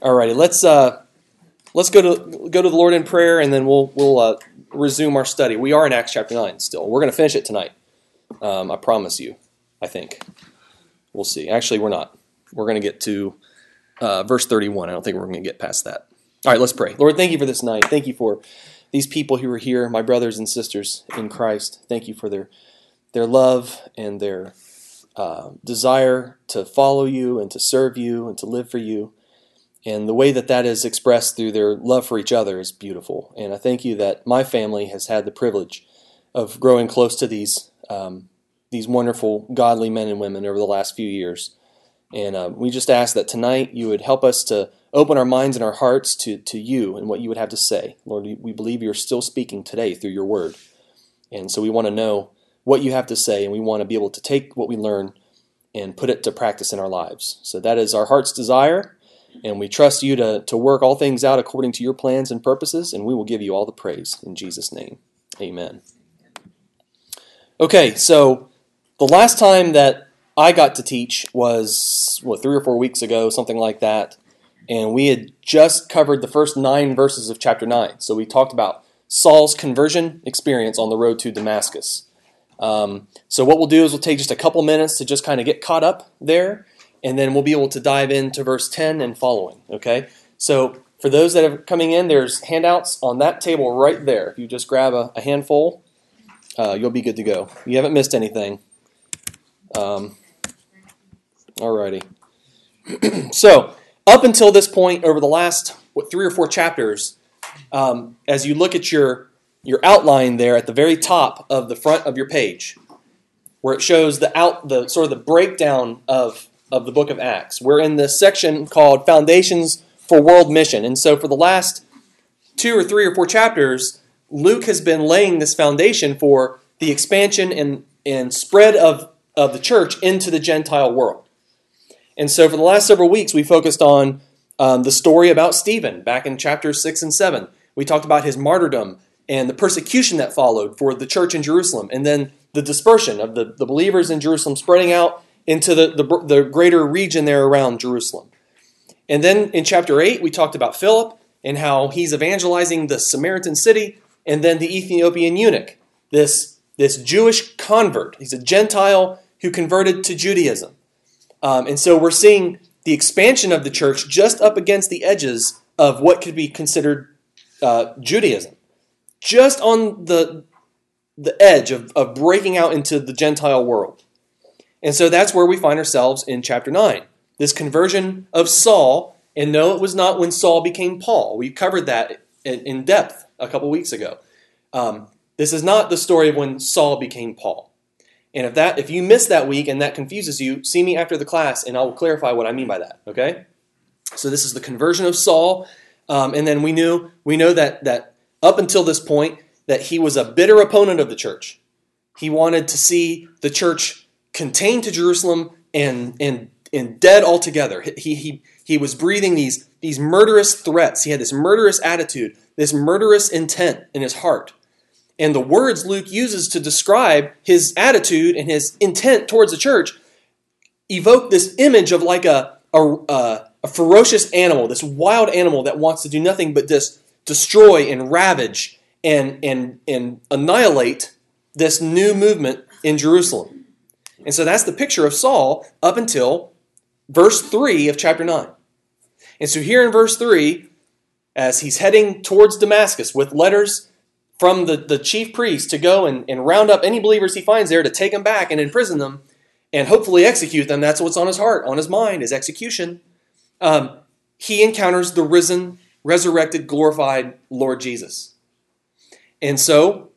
Alrighty, let's go to the Lord in prayer, and then we'll resume our study. We are in Acts chapter 9 still. We're going to finish it tonight. I promise you. I think we'll see. Actually, we're not. We're going to get to verse 31. I don't think we're going to get past that. All right, let's pray. Lord, thank you for this night. Thank you for these people who are here, my brothers and sisters in Christ. Thank you for their love and their desire to follow you and to serve you and to live for you. And the way that is expressed through their love for each other is beautiful. And I thank you that my family has had the privilege of growing close to these wonderful, godly men and women over the last few years. And we just ask that tonight you would help us to open our minds and our hearts to you and what you would have to say. Lord, we believe you're still speaking today through your word. And so we want to know what you have to say, and we want to be able to take what we learn and put it to practice in our lives. So that is our heart's desire. And we trust you to work all things out according to your plans and purposes, and we will give you all the praise in Jesus' name. Amen. Okay, so the last time that I got to teach was, 3 or 4 weeks ago, something like that, and we had just covered the first 9 verses of chapter 9. So we talked about Saul's conversion experience on the road to Damascus. So what we'll do is we'll take just a couple minutes to just kind of get caught up there, and then we'll be able to dive into verse 10 and following, okay? So for those that are coming in, there's handouts on that table right there. If you just grab a handful, you'll be good to go. You haven't missed anything. Alrighty. So up until this point, over the last 3 or 4 chapters, as you look at your outline there at the very top of the front of your page, where it shows the sort of the breakdown of the book of Acts. We're in this section called Foundations for World Mission. And so for the last 2 or 3 or 4 chapters, Luke has been laying this foundation for the expansion and spread of the church into the Gentile world. And so for the last several weeks, we focused on the story about Stephen back in chapters 6 and 7. We talked about his martyrdom and the persecution that followed for the church in Jerusalem, and then the dispersion of the believers in Jerusalem spreading out into the greater region there around Jerusalem. And then in chapter 8, we talked about Philip and how he's evangelizing the Samaritan city, and then the Ethiopian eunuch, this Jewish convert. He's a Gentile who converted to Judaism. And so we're seeing the expansion of the church just up against the edges of what could be considered Judaism. Just on the edge of breaking out into the Gentile world. And so that's where we find ourselves in chapter 9. This conversion of Saul, and no, it was not when Saul became Paul. We covered that in depth a couple weeks ago. This is not the story of when Saul became Paul. And if you missed that week and that confuses you, see me after the class and I will clarify what I mean by that, okay? So this is the conversion of Saul, and then we know that up until this point that he was a bitter opponent of the church. He wanted to see the church contained to Jerusalem and dead altogether. He was breathing these murderous threats. He had this murderous attitude, this murderous intent in his heart. And the words Luke uses to describe his attitude and his intent towards the church evoke this image of like a ferocious animal, this wild animal that wants to do nothing but just destroy and ravage and annihilate this new movement in Jerusalem. And so that's the picture of Saul up until verse 3 of chapter 9. And so here in verse 3, as he's heading towards Damascus with letters from the chief priest to go and round up any believers he finds there to take them back and imprison them and hopefully execute them. That's what's on his heart, on his mind, is execution. He encounters the risen, resurrected, glorified Lord Jesus. And so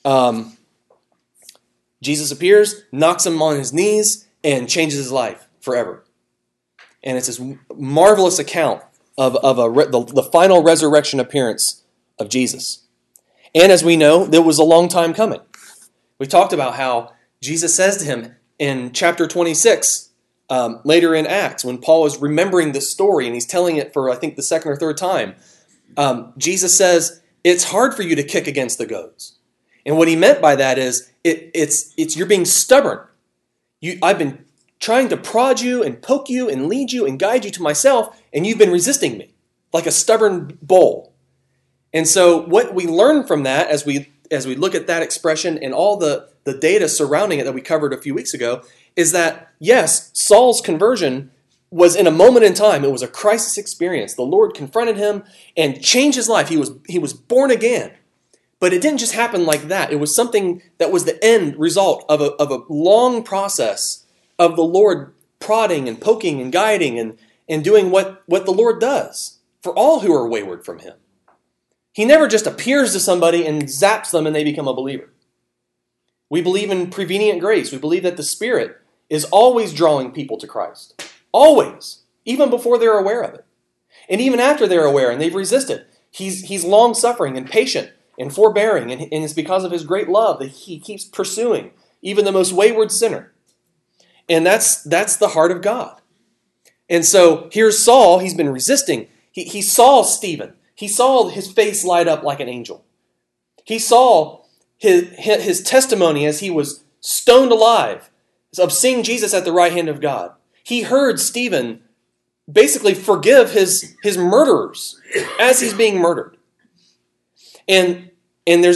Jesus appears, knocks him on his knees, and changes his life forever. And it's this marvelous account of the final resurrection appearance of Jesus. And as we know, there was a long time coming. We talked about how Jesus says to him in chapter 26, later in Acts, when Paul is remembering this story, and he's telling it for, I think, the second or third time, Jesus says, it's hard for you to kick against the goads. And what he meant by that is, it's you're being stubborn. I've been trying to prod you and poke you and lead you and guide you to myself, and you've been resisting me. like a stubborn bull. And so what we learn from that as we look at that expression and all the data surrounding it that we covered a few weeks ago is that, yes, Saul's conversion was in a moment in time. It was a crisis experience. The Lord confronted him and changed his life. He was born again. But it didn't just happen like that. It was something that was the end result of a long process of the Lord prodding and poking and guiding and doing what the Lord does for all who are wayward from him. He never just appears to somebody and zaps them and they become a believer. We believe in prevenient grace. We believe that the Spirit is always drawing people to Christ. Always. Even before they're aware of it. And even after they're aware and they've resisted. He's long-suffering and patient and forbearing. And it's because of his great love that he keeps pursuing even the most wayward sinner. And that's the heart of God. And so here's Saul. He's been resisting. He saw Stephen. He saw his face light up like an angel. He saw his testimony as he was stoned alive of seeing Jesus at the right hand of God. He heard Stephen basically forgive his murderers as he's being murdered. And there's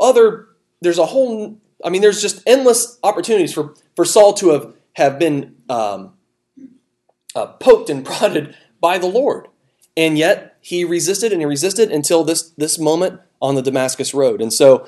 just endless opportunities for Saul to have been poked and prodded by the Lord. And yet he resisted and he resisted until this moment on the Damascus road. And so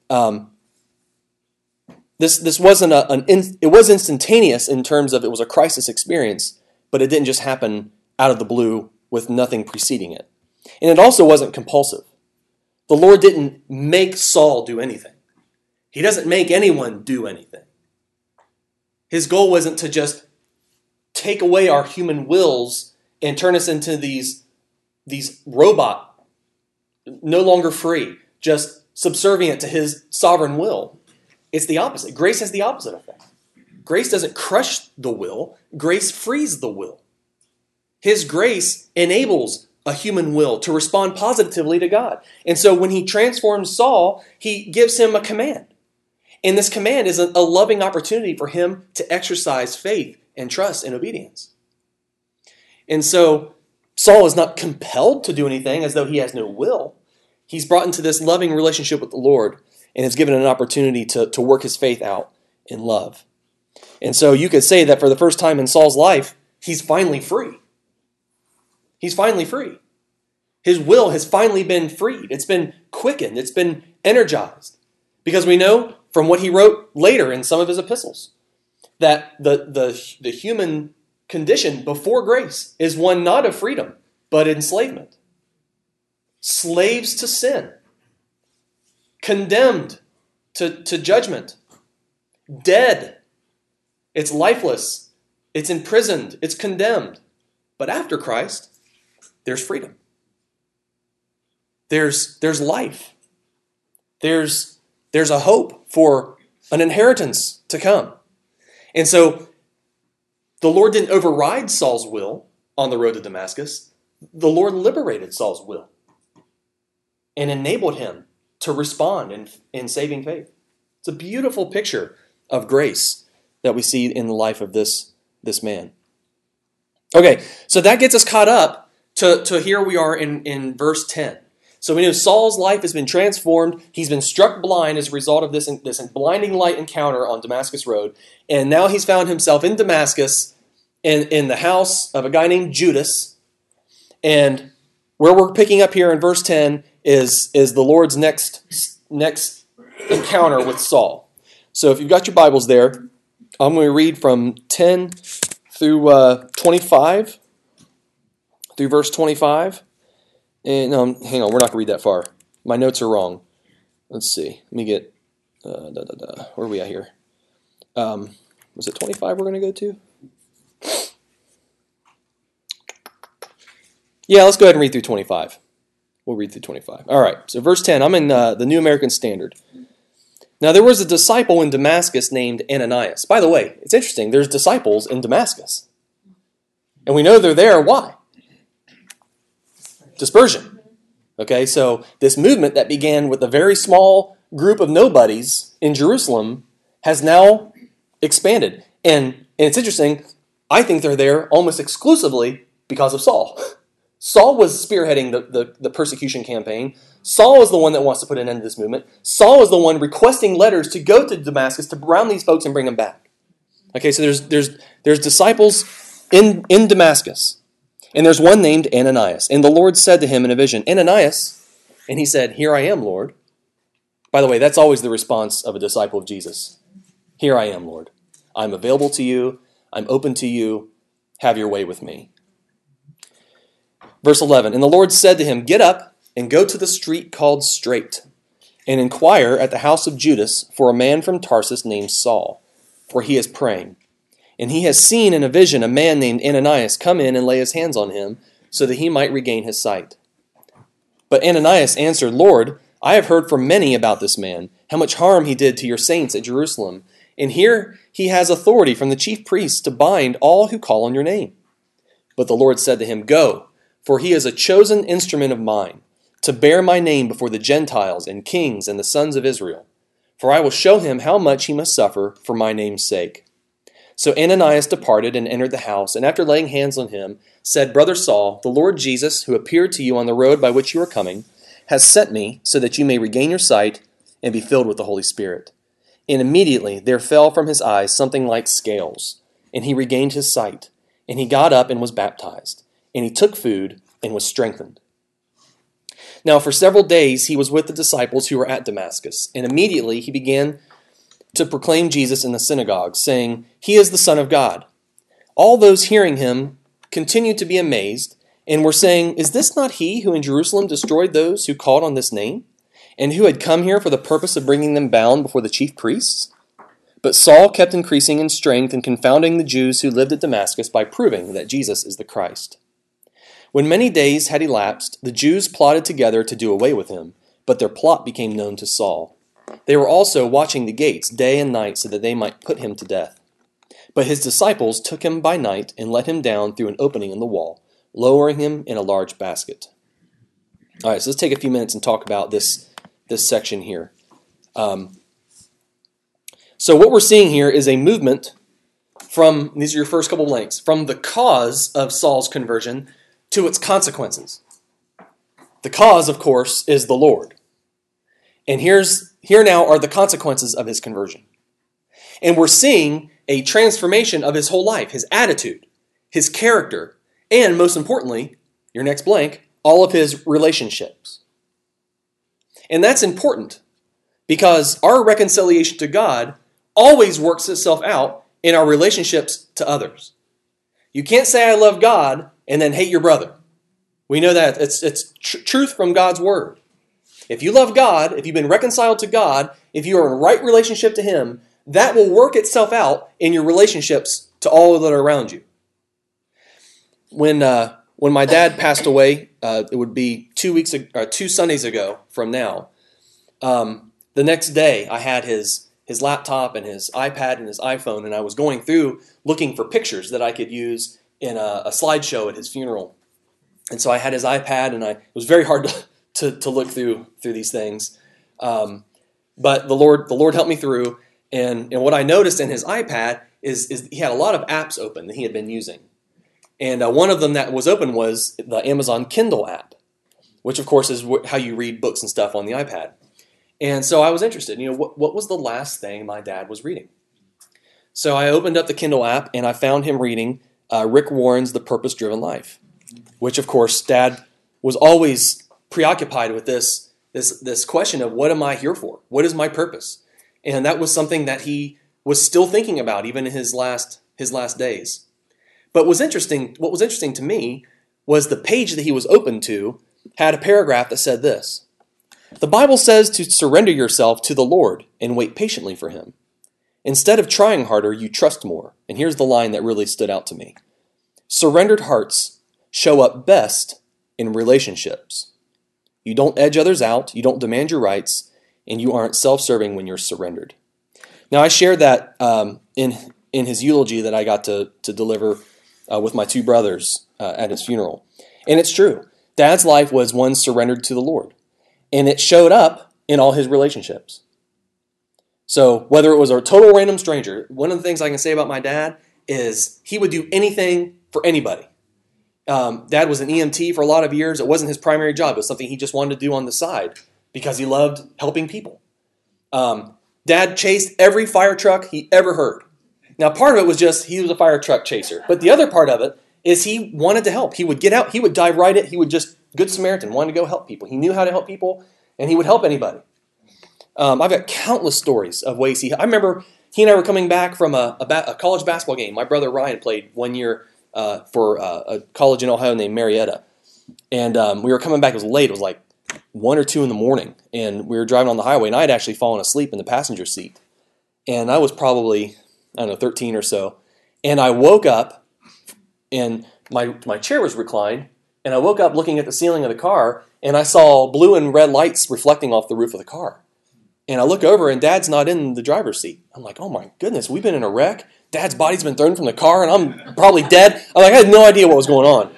this wasn't it was instantaneous in terms of it was a crisis experience, but it didn't just happen out of the blue with nothing preceding it. And it also wasn't compulsive. The Lord didn't make Saul do anything. He doesn't make anyone do anything. His goal wasn't to just take away our human wills and turn us into these robot, no longer free, just subservient to his sovereign will. It's the opposite. Grace has the opposite effect. Grace doesn't crush the will. Grace frees the will. His grace enables a human will to respond positively to God. And so when he transforms Saul, he gives him a command. And this command is a loving opportunity for him to exercise faith and trust and obedience. And so Saul is not compelled to do anything as though he has no will. He's brought into this loving relationship with the Lord and is given an opportunity to work his faith out in love. And so you could say that for the first time in Saul's life, he's finally free. He's finally free. His will has finally been freed. It's been quickened. It's been energized. Because we know from what he wrote later in some of his epistles that the human condition before grace is one not of freedom, but enslavement. Slaves to sin. Condemned to judgment. Dead. It's lifeless. It's imprisoned. It's condemned. But after Christ, there's freedom. There's life. There's a hope for an inheritance to come. And so the Lord didn't override Saul's will on the road to Damascus. The Lord liberated Saul's will and enabled him to respond in saving faith. It's a beautiful picture of grace that we see in the life of this man. Okay, so that gets us caught up to here we are in verse 10. So we know Saul's life has been transformed. He's been struck blind as a result of this blinding light encounter on Damascus Road. And now he's found himself in Damascus in the house of a guy named Judas. And where we're picking up here in verse 10 is the Lord's next encounter with Saul. So if you've got your Bibles there, I'm going to read from 10 through 25, through verse 25. And hang on, we're not going to read that far. My notes are wrong. Let's see. Let me get, where are we at here? Was it 25 we're going to go to? Yeah, let's go ahead and read through 25. We'll read through 25. All right, so verse 10, I'm in the New American Standard. Now there was a disciple in Damascus named Ananias. By the way, it's interesting, there's disciples in Damascus. And we know they're there, why? Dispersion. Okay, so this movement that began with a very small group of nobodies in Jerusalem has now expanded. And it's interesting, I think they're there almost exclusively because of Saul. Saul was spearheading the persecution campaign. Saul is the one that wants to put an end to this movement. Saul is the one requesting letters to go to Damascus to round these folks and bring them back. Okay, so there's disciples in Damascus. And there's one named Ananias. And the Lord said to him in a vision, Ananias. And he said, Here I am, Lord. By the way, that's always the response of a disciple of Jesus. Here I am, Lord. I'm available to you. I'm open to you. Have your way with me. Verse 11, And the Lord said to him, Get up and go to the street called Straight, and inquire at the house of Judas for a man from Tarsus named Saul, for he is praying. And he has seen in a vision a man named Ananias come in and lay his hands on him, so that he might regain his sight. But Ananias answered, Lord, I have heard from many about this man, how much harm he did to your saints at Jerusalem. And here he has authority from the chief priests to bind all who call on your name. But the Lord said to him, Go, for he is a chosen instrument of mine, to bear my name before the Gentiles and kings and the sons of Israel. For I will show him how much he must suffer for my name's sake. So Ananias departed and entered the house, and after laying hands on him, said, Brother Saul, the Lord Jesus, who appeared to you on the road by which you are coming, has sent me so that you may regain your sight and be filled with the Holy Spirit. And immediately there fell from his eyes something like scales, and he regained his sight. And he got up and was baptized, and he took food and was strengthened. Now for several days he was with the disciples who were at Damascus, and immediately he began to proclaim Jesus in the synagogue, saying, He is the Son of God. All those hearing him continued to be amazed, and were saying, Is this not he who in Jerusalem destroyed those who called on this name, and who had come here for the purpose of bringing them bound before the chief priests? But Saul kept increasing in strength and confounding the Jews who lived at Damascus by proving that Jesus is the Christ. When many days had elapsed, the Jews plotted together to do away with him, but their plot became known to Saul. They were also watching the gates day and night so that they might put him to death. But his disciples took him by night and let him down through an opening in the wall, lowering him in a large basket. All right, so let's take a few minutes and talk about this section here. So what we're seeing here is a movement from, these are your first couple blanks, from the cause of Saul's conversion to its consequences. The cause, of course, is the Lord. And here now are the consequences of his conversion. And we're seeing a transformation of his whole life, his attitude, his character, and most importantly, your next blank, all of his relationships. And that's important because our reconciliation to God always works itself out in our relationships to others. You can't say I love God and then hate your brother. We know that it's truth from God's word. If you love God, if you've been reconciled to God, if you are in right relationship to Him, that will work itself out in your relationships to all that are around you. When my dad passed away, it would be 2 Sundays ago from now. The next day, I had his laptop and his iPad and his iPhone, and I was going through looking for pictures that I could use in a slideshow at his funeral. And so I had his iPad, and it was very hard to look through these things. But the Lord helped me through, and what I noticed in his iPad is he had a lot of apps open that he had been using. And one of them that was open was the Amazon Kindle app, which of course is how you read books and stuff on the iPad. And so I was interested, what was the last thing my dad was reading? So I opened up the Kindle app and I found him reading Rick Warren's The Purpose-Driven Life, which of course Dad was always preoccupied with this question of what am I here for? What is my purpose? And that was something that he was still thinking about even in his last days. But what was interesting to me was the page that he was open to had a paragraph that said this: the Bible says to surrender yourself to the Lord and wait patiently for Him. Instead of trying harder, you trust more. And here's the line that really stood out to me. Surrendered hearts show up best in relationships. You don't edge others out, you don't demand your rights, and you aren't self-serving when you're surrendered. Now, I shared that in his eulogy that I got to deliver with my two brothers at his funeral. And it's true. Dad's life was one surrendered to the Lord. And it showed up in all his relationships. So whether it was a total random stranger, one of the things I can say about my dad is he would do anything for anybody. Dad was an EMT for a lot of years. It wasn't his primary job. It was something he just wanted to do on the side because he loved helping people. Dad chased every fire truck he ever heard. Now, part of it was just he was a fire truck chaser. But the other part of it is he wanted to help. He would get out. He would dive right in. He would just, Good Samaritan, wanted to go help people. He knew how to help people, and he would help anybody. I've got countless stories of ways I remember he and I were coming back from a college basketball game. My brother Ryan played 1 year for a college in Ohio named Marietta. And we were coming back. It was late. It was like 1 or 2 in the morning. And we were driving on the highway, and I had actually fallen asleep in the passenger seat. And I was probably, 13 or so. And I woke up, and my chair was reclined. And I woke up looking at the ceiling of the car, and I saw blue and red lights reflecting off the roof of the car. And I look over, and Dad's not in the driver's seat. I'm like, oh my goodness, we've been in a wreck. Dad's body's been thrown from the car, and I'm probably dead. I had no idea what was going on.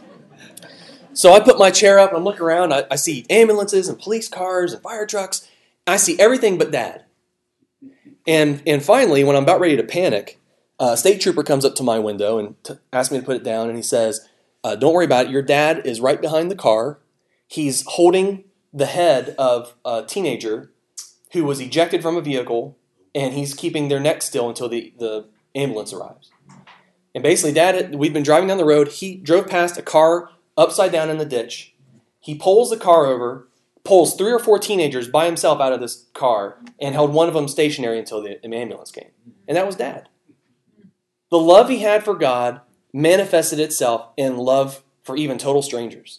So I put my chair up, and I'm looking around. I see ambulances and police cars and fire trucks. I see everything but Dad. And finally, when I'm about ready to panic, a state trooper comes up to my window and asks me to put it down, and he says, don't worry about it. Your dad is right behind the car. He's holding the head of a teenager who was ejected from a vehicle, and he's keeping their neck still until the ambulance arrives. And basically, Dad, we'd been driving down the road. He drove past a car upside down in the ditch. He pulls the car over, pulls 3 or 4 teenagers by himself out of this car, and held one of them stationary until the ambulance came. And that was Dad. The love he had for God manifested itself in love for even total strangers.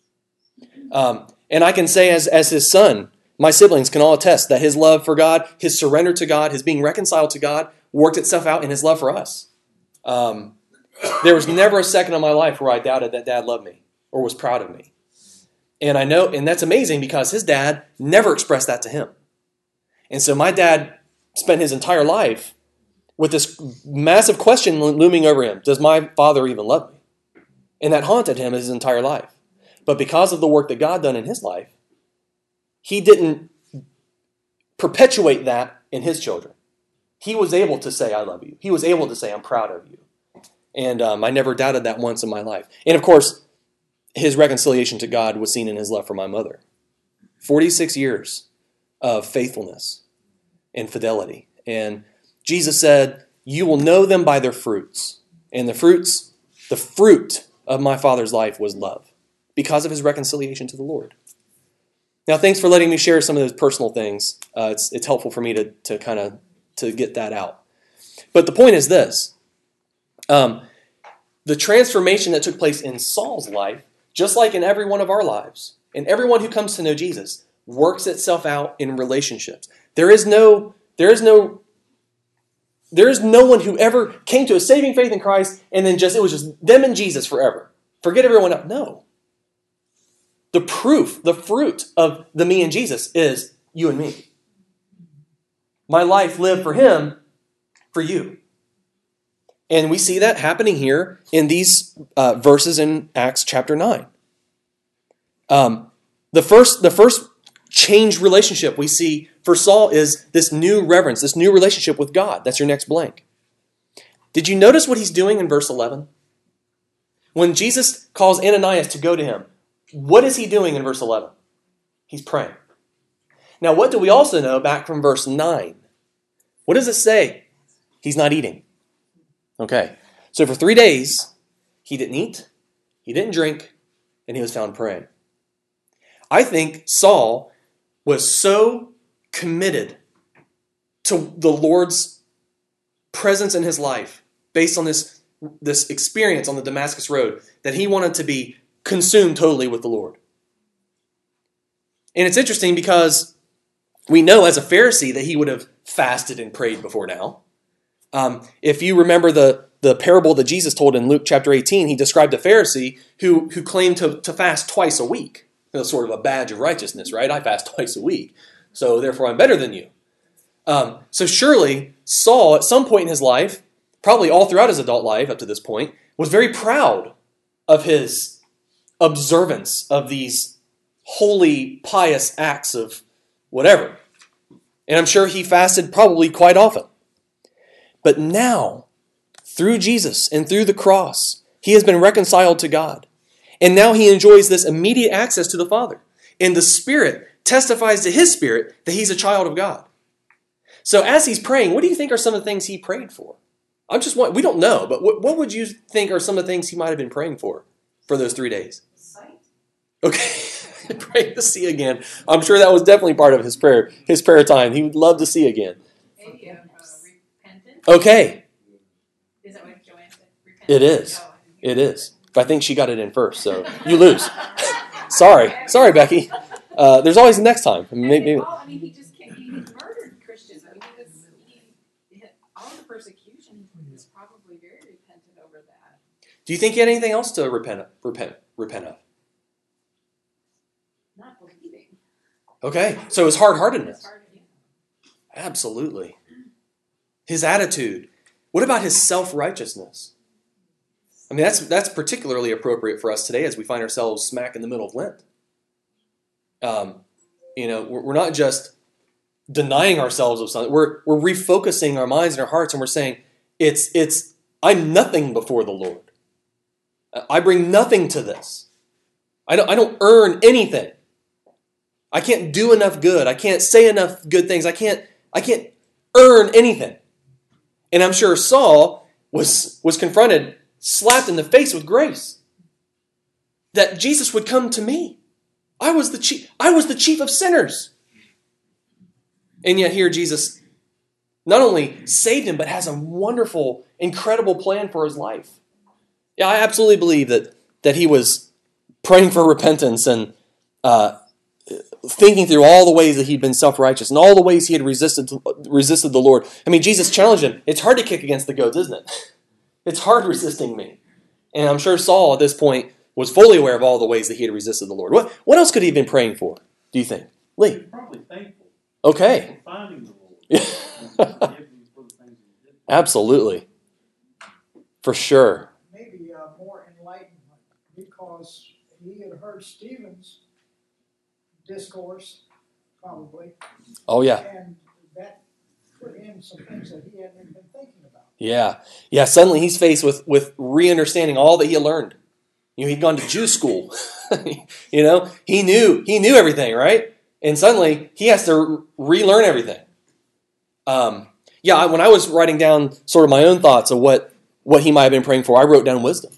And I can say as his son, my siblings can all attest that his love for God, his surrender to God, his being reconciled to God, worked itself out in his love for us. There was never a second of my life where I doubted that Dad loved me or was proud of me. And I know, and that's amazing because his dad never expressed that to him. And so my dad spent his entire life with this massive question looming over him. Does my father even love me? And that haunted him his entire life. But because of the work that God done in his life, he didn't perpetuate that in his children. He was able to say, I love you. He was able to say, I'm proud of you. And I never doubted that once in my life. And of course, his reconciliation to God was seen in his love for my mother. 46 years of faithfulness and fidelity. And Jesus said, you will know them by their fruits. And the fruit of my Father's life was love because of his reconciliation to the Lord. Now, thanks for letting me share some of those personal things. It's helpful for me to get that out. But the point is this. The transformation that took place in Saul's life, just like in every one of our lives, and everyone who comes to know Jesus, works itself out in relationships. There is no one who ever came to a saving faith in Christ and then it was just them and Jesus forever. Forget everyone else. No. The fruit of the me and Jesus is you and me. My life lived for him, for you. And we see that happening here in these verses in Acts chapter 9. The first changed relationship we see for Saul is this new reverence, this new relationship with God. That's your next blank. Did you notice what he's doing in verse 11? When Jesus calls Ananias to go to him, what is he doing in verse 11? He's praying. Now, what do we also know back from verse 9? What does it say? He's not eating. Okay, so for 3 days, he didn't eat, he didn't drink, and he was found praying. I think Saul was so committed to the Lord's presence in his life based on this experience on the Damascus Road that he wanted to be consumed totally with the Lord. And it's interesting because we know as a Pharisee that he would have fasted and prayed before now. If you remember the parable that Jesus told in Luke chapter 18, he described a Pharisee who claimed to fast twice a week. It was sort of a badge of righteousness, right? I fast twice a week, so therefore I'm better than you. So surely Saul, at some point in his life, probably all throughout his adult life up to this point, was very proud of his observance of these holy, pious acts of whatever. And I'm sure he fasted probably quite often. But now, through Jesus and through the cross, He has been reconciled to God. And now he enjoys this immediate access to the Father. And the Spirit testifies to his spirit that he's a child of God. So as he's praying, what do you think are some of the things he prayed for? We don't know, but what would you think are some of the things he might have been praying for those 3 days? Sight. Okay, praying to see again. I'm sure that was definitely part of his prayer time. He would love to see again. Maybe repentance. Okay. Is that what Joanne said? Repentance? It is. Oh, It is. I think she got it in first, so you lose. Sorry, Becky. There's always the next time. Maybe. He just can't. He murdered Christians. All the persecution. He was probably very repentant over that. Do you think he had anything else to repent of? Not believing. Okay, so his hard-heartedness. It's hard, yeah. Absolutely. His attitude. What about his self-righteousness? I mean, that's particularly appropriate for us today as we find ourselves smack in the middle of Lent. We're not just denying ourselves of something. We're refocusing our minds and our hearts, and we're saying, I'm nothing before the Lord. I bring nothing to this. I don't earn anything. I can't do enough good. I can't say enough good things. I can't earn anything. And I'm sure Saul was confronted, slapped in the face with grace, that Jesus would come to me. I was the chief of sinners. And yet here Jesus not only saved him, but has a wonderful, incredible plan for his life. Yeah, I absolutely believe that he was praying for repentance and thinking through all the ways that he'd been self-righteous and all the ways he had resisted the Lord. I mean, Jesus challenged him. It's hard to kick against the goads, isn't it? It's hard resisting me. And I'm sure Saul at this point was fully aware of all the ways that he had resisted the Lord. What else could he have been praying for, do you think? Lee? Probably thankful. Okay. For finding the Lord. Absolutely. For sure. Maybe more enlightenment, because he had heard Stephen's discourse, probably. Oh, yeah. And that put in some things that he hadn't even been thinking about. Yeah. Suddenly he's faced with re-understanding all that he had learned. He'd gone to Jew school. He knew everything, right? And suddenly he has to relearn everything. When I was writing down sort of my own thoughts of what he might have been praying for, I wrote down wisdom.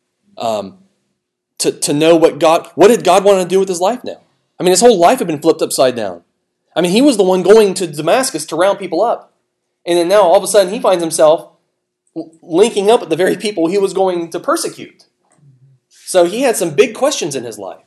To know what did God want to do with his life now? I mean, his whole life had been flipped upside down. I mean, he was the one going to Damascus to round people up. And then now all of a sudden he finds himself linking up with the very people he was going to persecute. So he had some big questions in his life.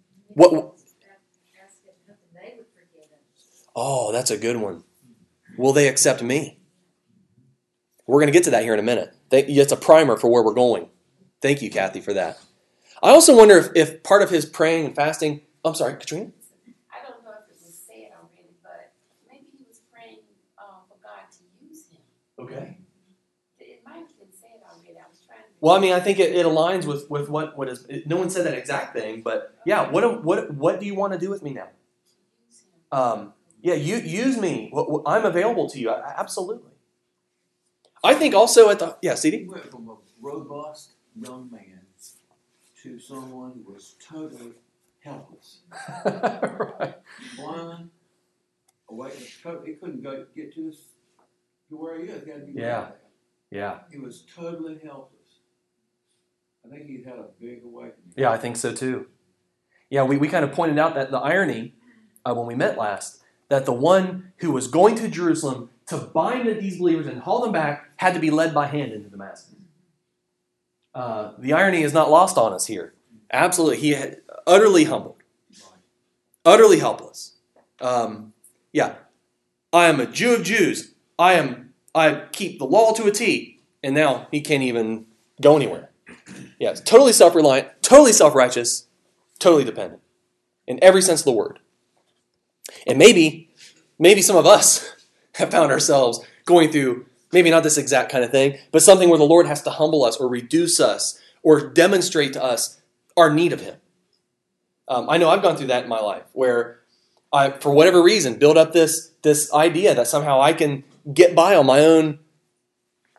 Oh, that's a good one. Will they accept me? We're going to get to that here in a minute. It's a primer for where we're going. Thank you, Kathy, for that. I also wonder if part of his praying and fasting... I'm sorry, Katrina? I don't know if it was said already, but maybe he was praying for God to use him. Okay. It might have been said already. I was trying to... Well, I mean, I think it aligns with what is... No one said that exact thing, but yeah, what do you want to do with me now? Use me. I'm available to you. Absolutely. I think also CD? He went from a robust young man to someone who was totally helpless. Right. Blind, away, he couldn't get to where he is. He had to be Yeah. He was totally helpless. I think he'd had a big awakening. Yeah, I think so too. Yeah, we kind of pointed out that the irony when we met last, that the one who was going to Jerusalem to bind these believers and haul them back had to be led by hand into Damascus. The irony is not lost on us here. Absolutely. He had utterly humbled. Utterly helpless. I am a Jew of Jews. I keep the law to a T. And now he can't even go anywhere. Yeah, it's totally self-reliant, totally self-righteous, totally dependent. In every sense of the word. And maybe some of us have found ourselves going through, maybe not this exact kind of thing, but something where the Lord has to humble us or reduce us or demonstrate to us our need of him. I know I've gone through that in my life where I, for whatever reason, build up this idea that somehow I can get by on my own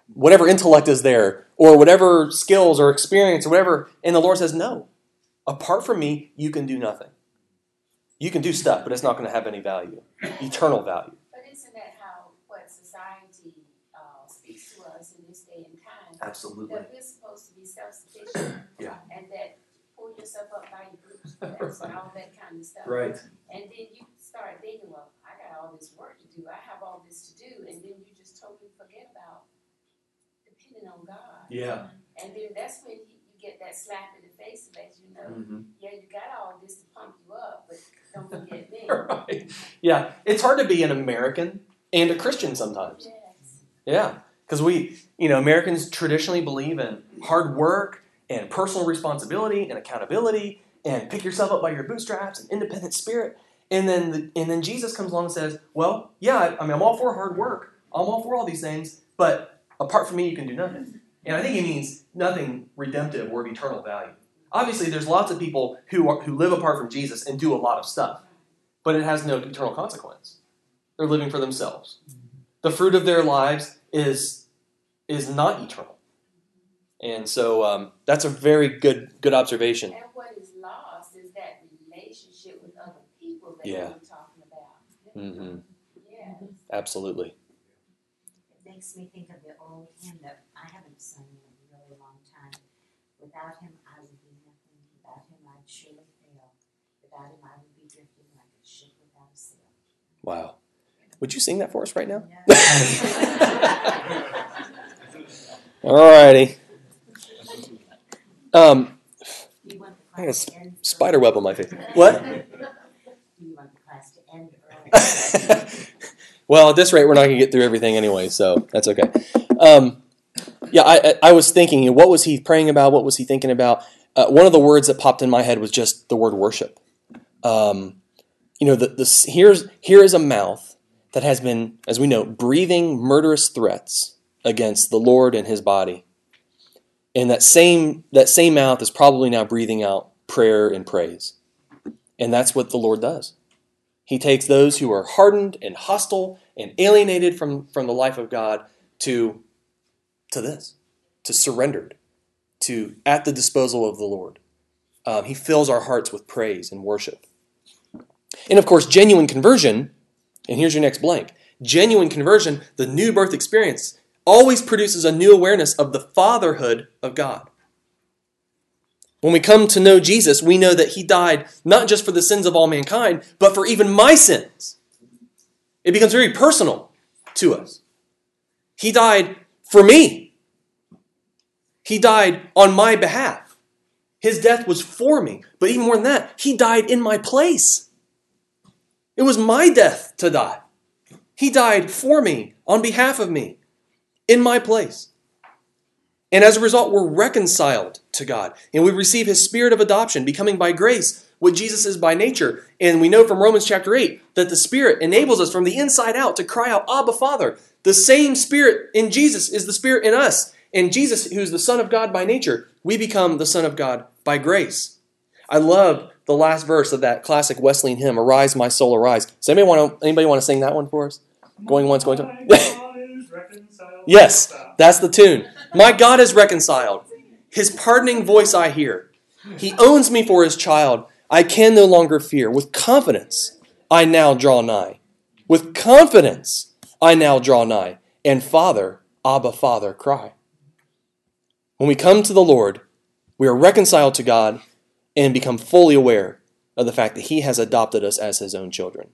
whatever intellect is there, or whatever skills or experience or whatever. And the Lord says, no, apart from me, you can do nothing. You can do stuff, but it's not going to have any value, eternal value. But isn't that how what society speaks to us in this day and time? Absolutely. That we're supposed to be self-sufficient. Yeah. And that pull yourself up by your bootstraps and all that kind of stuff. Right. And then you start thinking, well, I got all this work to do. I have all this to do. And then you just totally forget about depending on God. Yeah. And then that's when you get that slap in the face that you know, yeah, you got all this to pump you up, but don't forget me. Right. Yeah. It's hard to be an American and a Christian sometimes. Yes. Yeah. Because Americans traditionally believe in hard work and personal responsibility and accountability and pick yourself up by your bootstraps and independent spirit. And then Jesus comes along and says, well, yeah, I'm all for hard work. I'm all for all these things, but apart from me, you can do nothing. And I think he means nothing redemptive or of eternal value. Obviously, there's lots of people who live apart from Jesus and do a lot of stuff, but it has no eternal consequence. They're living for themselves. The fruit of their lives is not eternal. And so that's a very good observation. And what is lost is that relationship with other people that Yeah. we're talking about. Mm-hmm. Yes. Absolutely. It makes me think of the old hymn that I haven't sung in a really long time. Without him, I would be nothing. Without him, I'd surely fail. Without him, I would be drifting like a ship without a sail. Wow. Would you sing that for us right now? No. All righty. You want the I got class to end spider web on my face. What? Do you want the class to end early? Well, at this rate, we're not going to get through everything anyway, so that's okay. I was thinking, what was he praying about? What was he thinking about? One of the words that popped in my head was just the word worship. Here is a mouth that has been, as we know, breathing murderous threats against the Lord and his body. And that same mouth is probably now breathing out prayer and praise. And that's what the Lord does. He takes those who are hardened and hostile and alienated from the life of God to surrendered, to at the disposal of the Lord. He fills our hearts with praise and worship. And of course, genuine conversion, and here's your next blank, genuine conversion, the new birth experience, always produces a new awareness of the fatherhood of God. When we come to know Jesus, we know that he died not just for the sins of all mankind, but for even my sins. It becomes very personal to us. He died for me. He died on my behalf. His death was for me. But even more than that, he died in my place. It was my death to die. He died for me, on behalf of me, in my place. And as a result, we're reconciled to God. And we receive his spirit of adoption, becoming by grace what Jesus is by nature. And we know from Romans chapter 8 that the Spirit enables us from the inside out to cry out, Abba, Father. The same Spirit in Jesus is the Spirit in us. And Jesus, who's the Son of God by nature, we become the Son of God by grace. I love the last verse of that classic Wesleyan hymn, Arise, My Soul, Arise. Does anybody want to sing that one for us? Going once, going twice. Yes, that's the tune. My God is reconciled. His pardoning voice I hear. He owns me for his child. I can no longer fear. With confidence, I now draw nigh. With confidence, I now draw nigh. And Father, Abba, Father, cry. When we come to the Lord, we are reconciled to God and become fully aware of the fact that he has adopted us as his own children.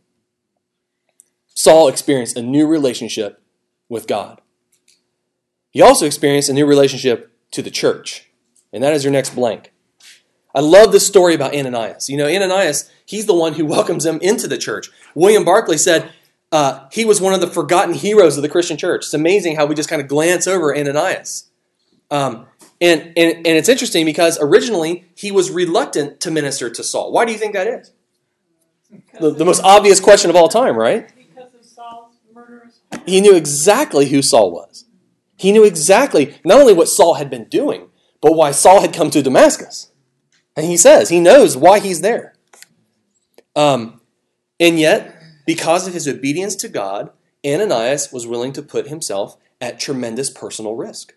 Saul experienced a new relationship with God. He also experienced a new relationship to the church. And that is your next blank. I love this story about Ananias. Ananias, he's the one who welcomes him into the church. William Barclay said he was one of the forgotten heroes of the Christian church. It's amazing how we just kind of glance over Ananias. And it's interesting because originally he was reluctant to minister to Saul. Why do you think that is? The most obvious question of all time, right? Because of Saul's murderous. He knew exactly who Saul was. He knew exactly not only what Saul had been doing, but why Saul had come to Damascus. And he says he knows why he's there. And yet, because of his obedience to God, Ananias was willing to put himself at tremendous personal risk.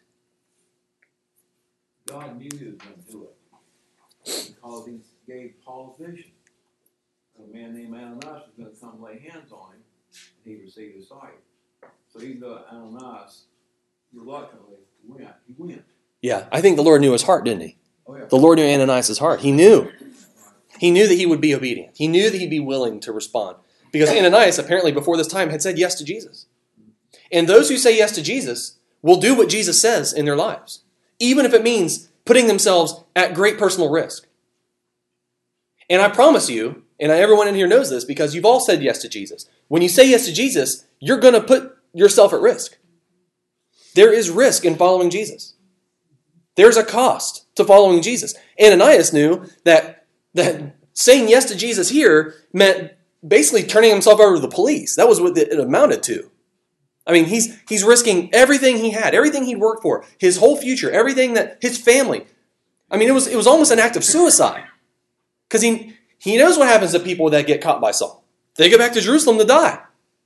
God knew he was going to do it because he gave Paul's vision. A man named Ananias was going to come lay hands on him, and he received his sight. So even though Ananias reluctantly went, he went. Yeah, I think the Lord knew his heart, didn't he? Oh, yeah. The Lord knew Ananias' heart. He knew. He knew that he would be obedient. He knew that he'd be willing to respond. Because Ananias, apparently before this time, had said yes to Jesus. And those who say yes to Jesus will do what Jesus says in their lives, even if it means putting themselves at great personal risk. And I promise you, and everyone in here knows this because you've all said yes to Jesus. When you say yes to Jesus, you're going to put yourself at risk. There is risk in following Jesus. There's a cost to following Jesus. Ananias knew that saying yes to Jesus here meant basically turning himself over to the police. That was what it amounted to. I mean, he's risking everything he had, everything he'd worked for, his whole future, everything that his family. I mean, it was almost an act of suicide because he knows what happens to people that get caught by Saul. They go back to Jerusalem to die.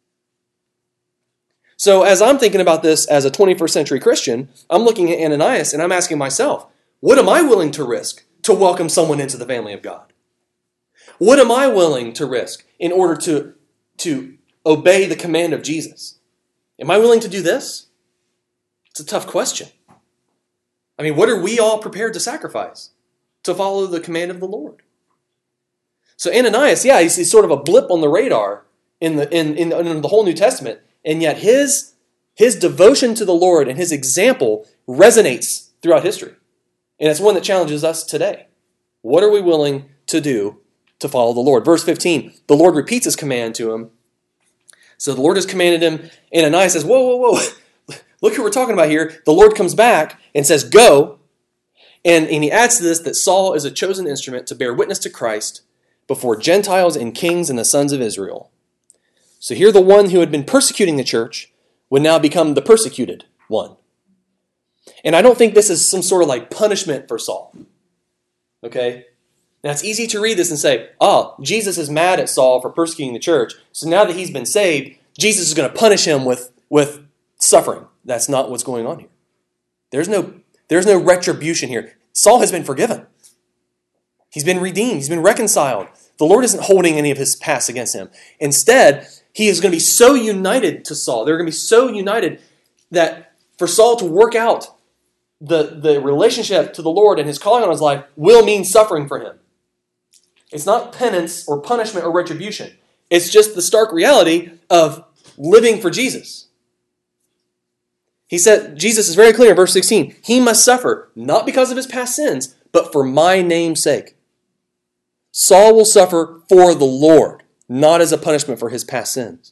So as I'm thinking about this as a 21st century Christian, I'm looking at Ananias and I'm asking myself, what am I willing to risk to welcome someone into the family of God? What am I willing to risk in order to obey the command of Jesus? Am I willing to do this? It's a tough question. I mean, what are we all prepared to sacrifice to follow the command of the Lord? So Ananias, yeah, he's sort of a blip on the radar in the whole New Testament, and yet his devotion to the Lord and his example resonates throughout history. And it's one that challenges us today. What are we willing to do to follow the Lord? Verse 15, the Lord repeats his command to him. So the Lord has commanded him, and Ananias says, whoa. Look who we're talking about here. The Lord comes back and says, go. And he adds to this that Saul is a chosen instrument to bear witness to Christ before Gentiles and kings and the sons of Israel. So here the one who had been persecuting the church would now become the persecuted one. And I don't think this is some sort of like punishment for Saul. Okay? Now it's easy to read this and say, Jesus is mad at Saul for persecuting the church. So now that he's been saved, Jesus is going to punish him with suffering. That's not what's going on here. There's no retribution here. Saul has been forgiven. He's been redeemed. He's been reconciled. The Lord isn't holding any of his past against him. Instead, he is going to be so united to Saul. They're going to be so united that for Saul to work out the relationship to the Lord and his calling on his life will mean suffering for him. It's not penance or punishment or retribution. It's just the stark reality of living for Jesus. He said, Jesus is very clear in verse 16, he must suffer, not because of his past sins, but for my name's sake. Saul will suffer for the Lord, not as a punishment for his past sins.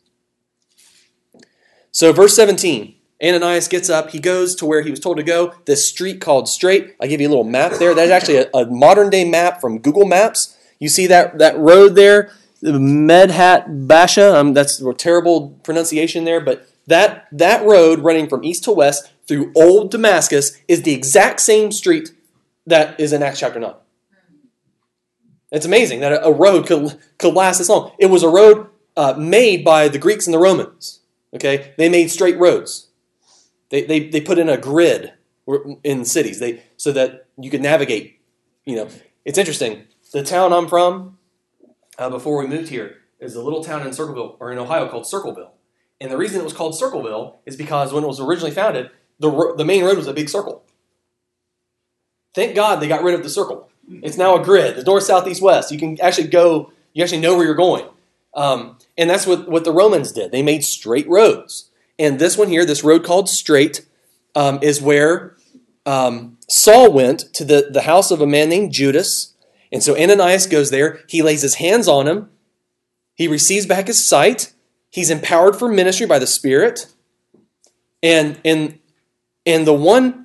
So verse 17, Ananias gets up, he goes to where he was told to go, this street called Straight. I give you a little map there. That's actually a modern day map from Google Maps. You see that road there, the Medhat Basha, that's a terrible pronunciation there, but that road running from east to west through Old Damascus is the exact same street that is in Acts chapter 9. It's amazing that a road could last this long. It was a road made by the Greeks and the Romans. Okay, they made straight roads. They put in a grid in cities so that you could navigate. It's interesting. The town I'm from, before we moved here, is a little town in Circleville, or in Ohio, called Circleville. And the reason it was called Circleville is because when it was originally founded, the main road was a big circle. Thank God they got rid of the circle. It's now a grid. It's north, south, east, west. You can actually go. You actually know where you're going. And that's what the Romans did. They made straight roads. And this one here, this road called Straight, is where Saul went to the house of a man named Judas. And so Ananias goes there. He lays his hands on him. He receives back his sight. He's empowered for ministry by the Spirit. And the one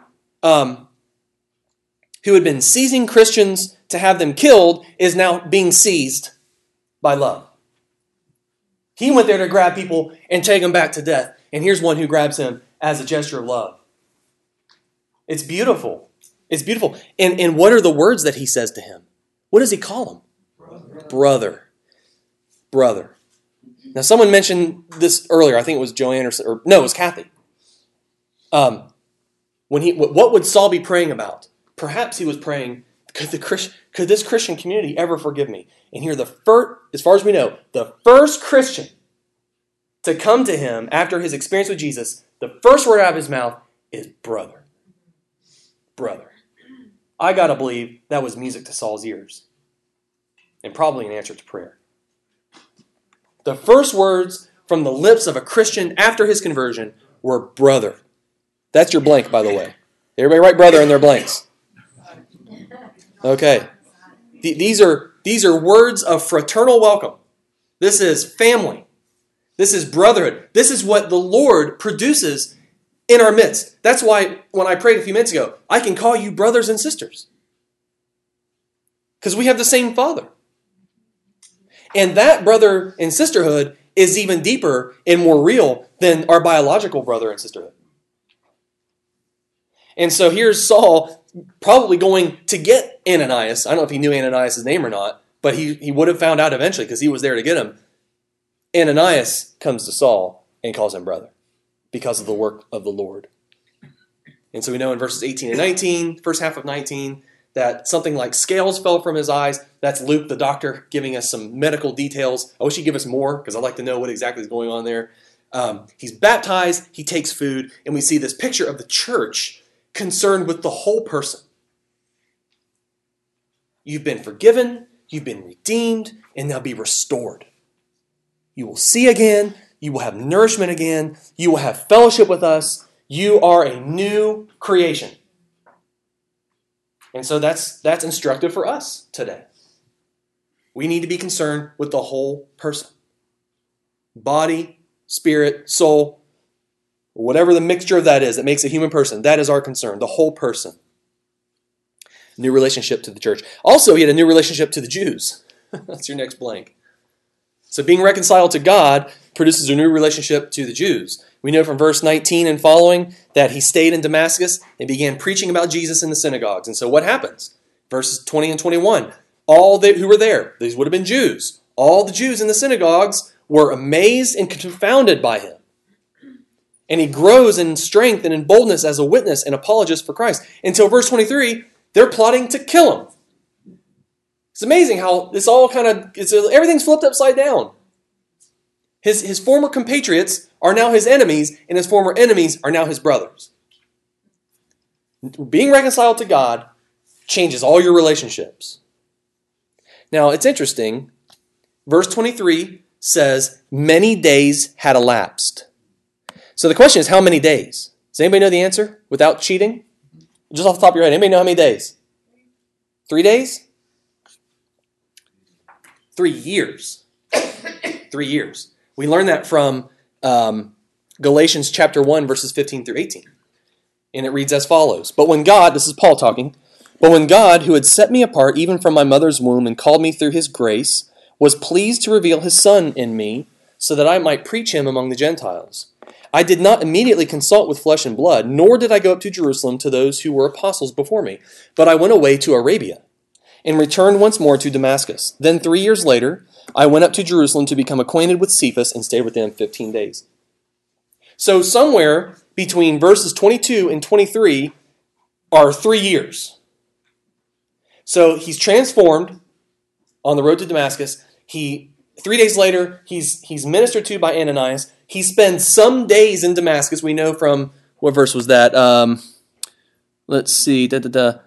who had been seizing Christians to have them killed is now being seized by love. He went there to grab people and take them back to death. And here's one who grabs him as a gesture of love. It's beautiful. It's beautiful. And what are the words that he says to him? What does he call him? Brother. Now, someone mentioned this earlier. I think it was Joanne it was Kathy. What would Saul be praying about? Perhaps he was praying, could this Christian community ever forgive me? And here, as far as we know, the first Christian to come to him after his experience with Jesus, the first word out of his mouth is brother. Brother. I got to believe that was music to Saul's ears. And probably an answer to prayer. The first words from the lips of a Christian after his conversion were brother. That's your blank, by the way. Everybody write brother in their blanks. Okay. These are words of fraternal welcome. This is family. This is brotherhood. This is what the Lord produces in our midst. That's why when I prayed a few minutes ago, I can call you brothers and sisters. Because we have the same Father. And that brother and sisterhood is even deeper and more real than our biological brother and sisterhood. And so here's Saul probably going to get Ananias. I don't know if he knew Ananias' name or not, but he would have found out eventually because he was there to get him. Ananias comes to Saul and calls him brother because of the work of the Lord. And so we know in verses 18 and 19, first half of 19, that something like scales fell from his eyes. That's Luke, the doctor, giving us some medical details. I wish he'd give us more because I'd like to know what exactly is going on there. He's baptized, he takes food, and we see this picture of the church concerned with the whole person. You've been forgiven, you've been redeemed, and they'll be restored. You will see again, you will have nourishment again, you will have fellowship with us. You are a new creation. And so that's instructive for us today. We need to be concerned with the whole person. Body, spirit, soul, whatever the mixture of that is that makes a human person, that is our concern, the whole person. New relationship to the church. Also, he had a new relationship to the Jews. That's your next blank. So being reconciled to God produces a new relationship to the Jews. We know from verse 19 and following that he stayed in Damascus and began preaching about Jesus in the synagogues. And so what happens? Verses 20 and 21. All who were there, these would have been Jews, all the Jews in the synagogues were amazed and confounded by him. And he grows in strength and in boldness as a witness and apologist for Christ. Until verse 23, they're plotting to kill him. It's amazing how this all everything's flipped upside down. His former compatriots are now his enemies, and his former enemies are now his brothers. Being reconciled to God changes all your relationships. Now, it's interesting. Verse 23 says, many days had elapsed. So the question is, how many days? Does anybody know the answer without cheating? Just off the top of your head, anybody know how many days? 3 days? 3 years. 3 years. We learn that from Galatians chapter 1, verses 15 through 18. And it reads as follows. But when God, this is Paul talking, but when God, who had set me apart even from my mother's womb and called me through his grace, was pleased to reveal his Son in me, so that I might preach him among the Gentiles. I did not immediately consult with flesh and blood, nor did I go up to Jerusalem to those who were apostles before me, but I went away to Arabia, and returned once more to Damascus. Then 3 years later, I went up to Jerusalem to become acquainted with Cephas and stayed with them 15 days. So somewhere between verses 22 and 23 are 3 years. So he's transformed on the road to Damascus. 3 days later, he's ministered to by Ananias. He spends some days in Damascus. We know from, what verse was that? Let's see. The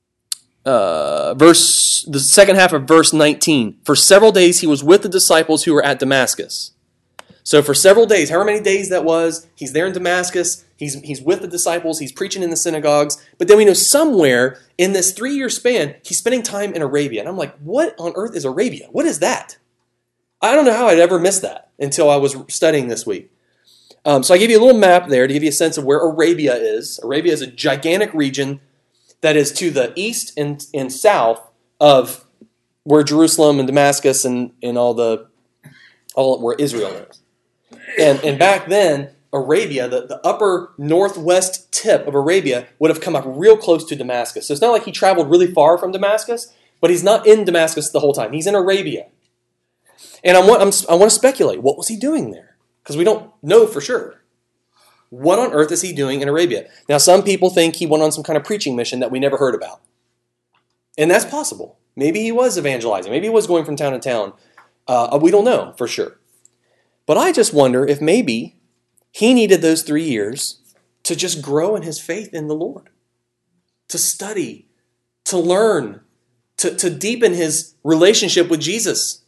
second half of verse 19. For several days he was with the disciples who were at Damascus. So for several days, however many days that was, he's there in Damascus, he's with the disciples, he's preaching in the synagogues, but then we know somewhere in this 3-year span, he's spending time in Arabia. And I'm like, what on earth is Arabia? What is that? I don't know how I'd ever missed that until I was studying this week. So I gave you a little map there to give you a sense of where Arabia is. Arabia is a gigantic region that is to the east and south of where Jerusalem and Damascus and all where Israel is. And back then, Arabia, the upper northwest tip of Arabia, would have come up real close to Damascus. So it's not like he traveled really far from Damascus, but he's not in Damascus the whole time. He's in Arabia. And I want to speculate, what was he doing there? Because we don't know for sure. What on earth is he doing in Arabia? Now, some people think he went on some kind of preaching mission that we never heard about. And that's possible. Maybe he was evangelizing. Maybe he was going from town to town. We don't know for sure. But I just wonder if maybe he needed those 3 years to just grow in his faith in the Lord, to study, to learn, to deepen his relationship with Jesus.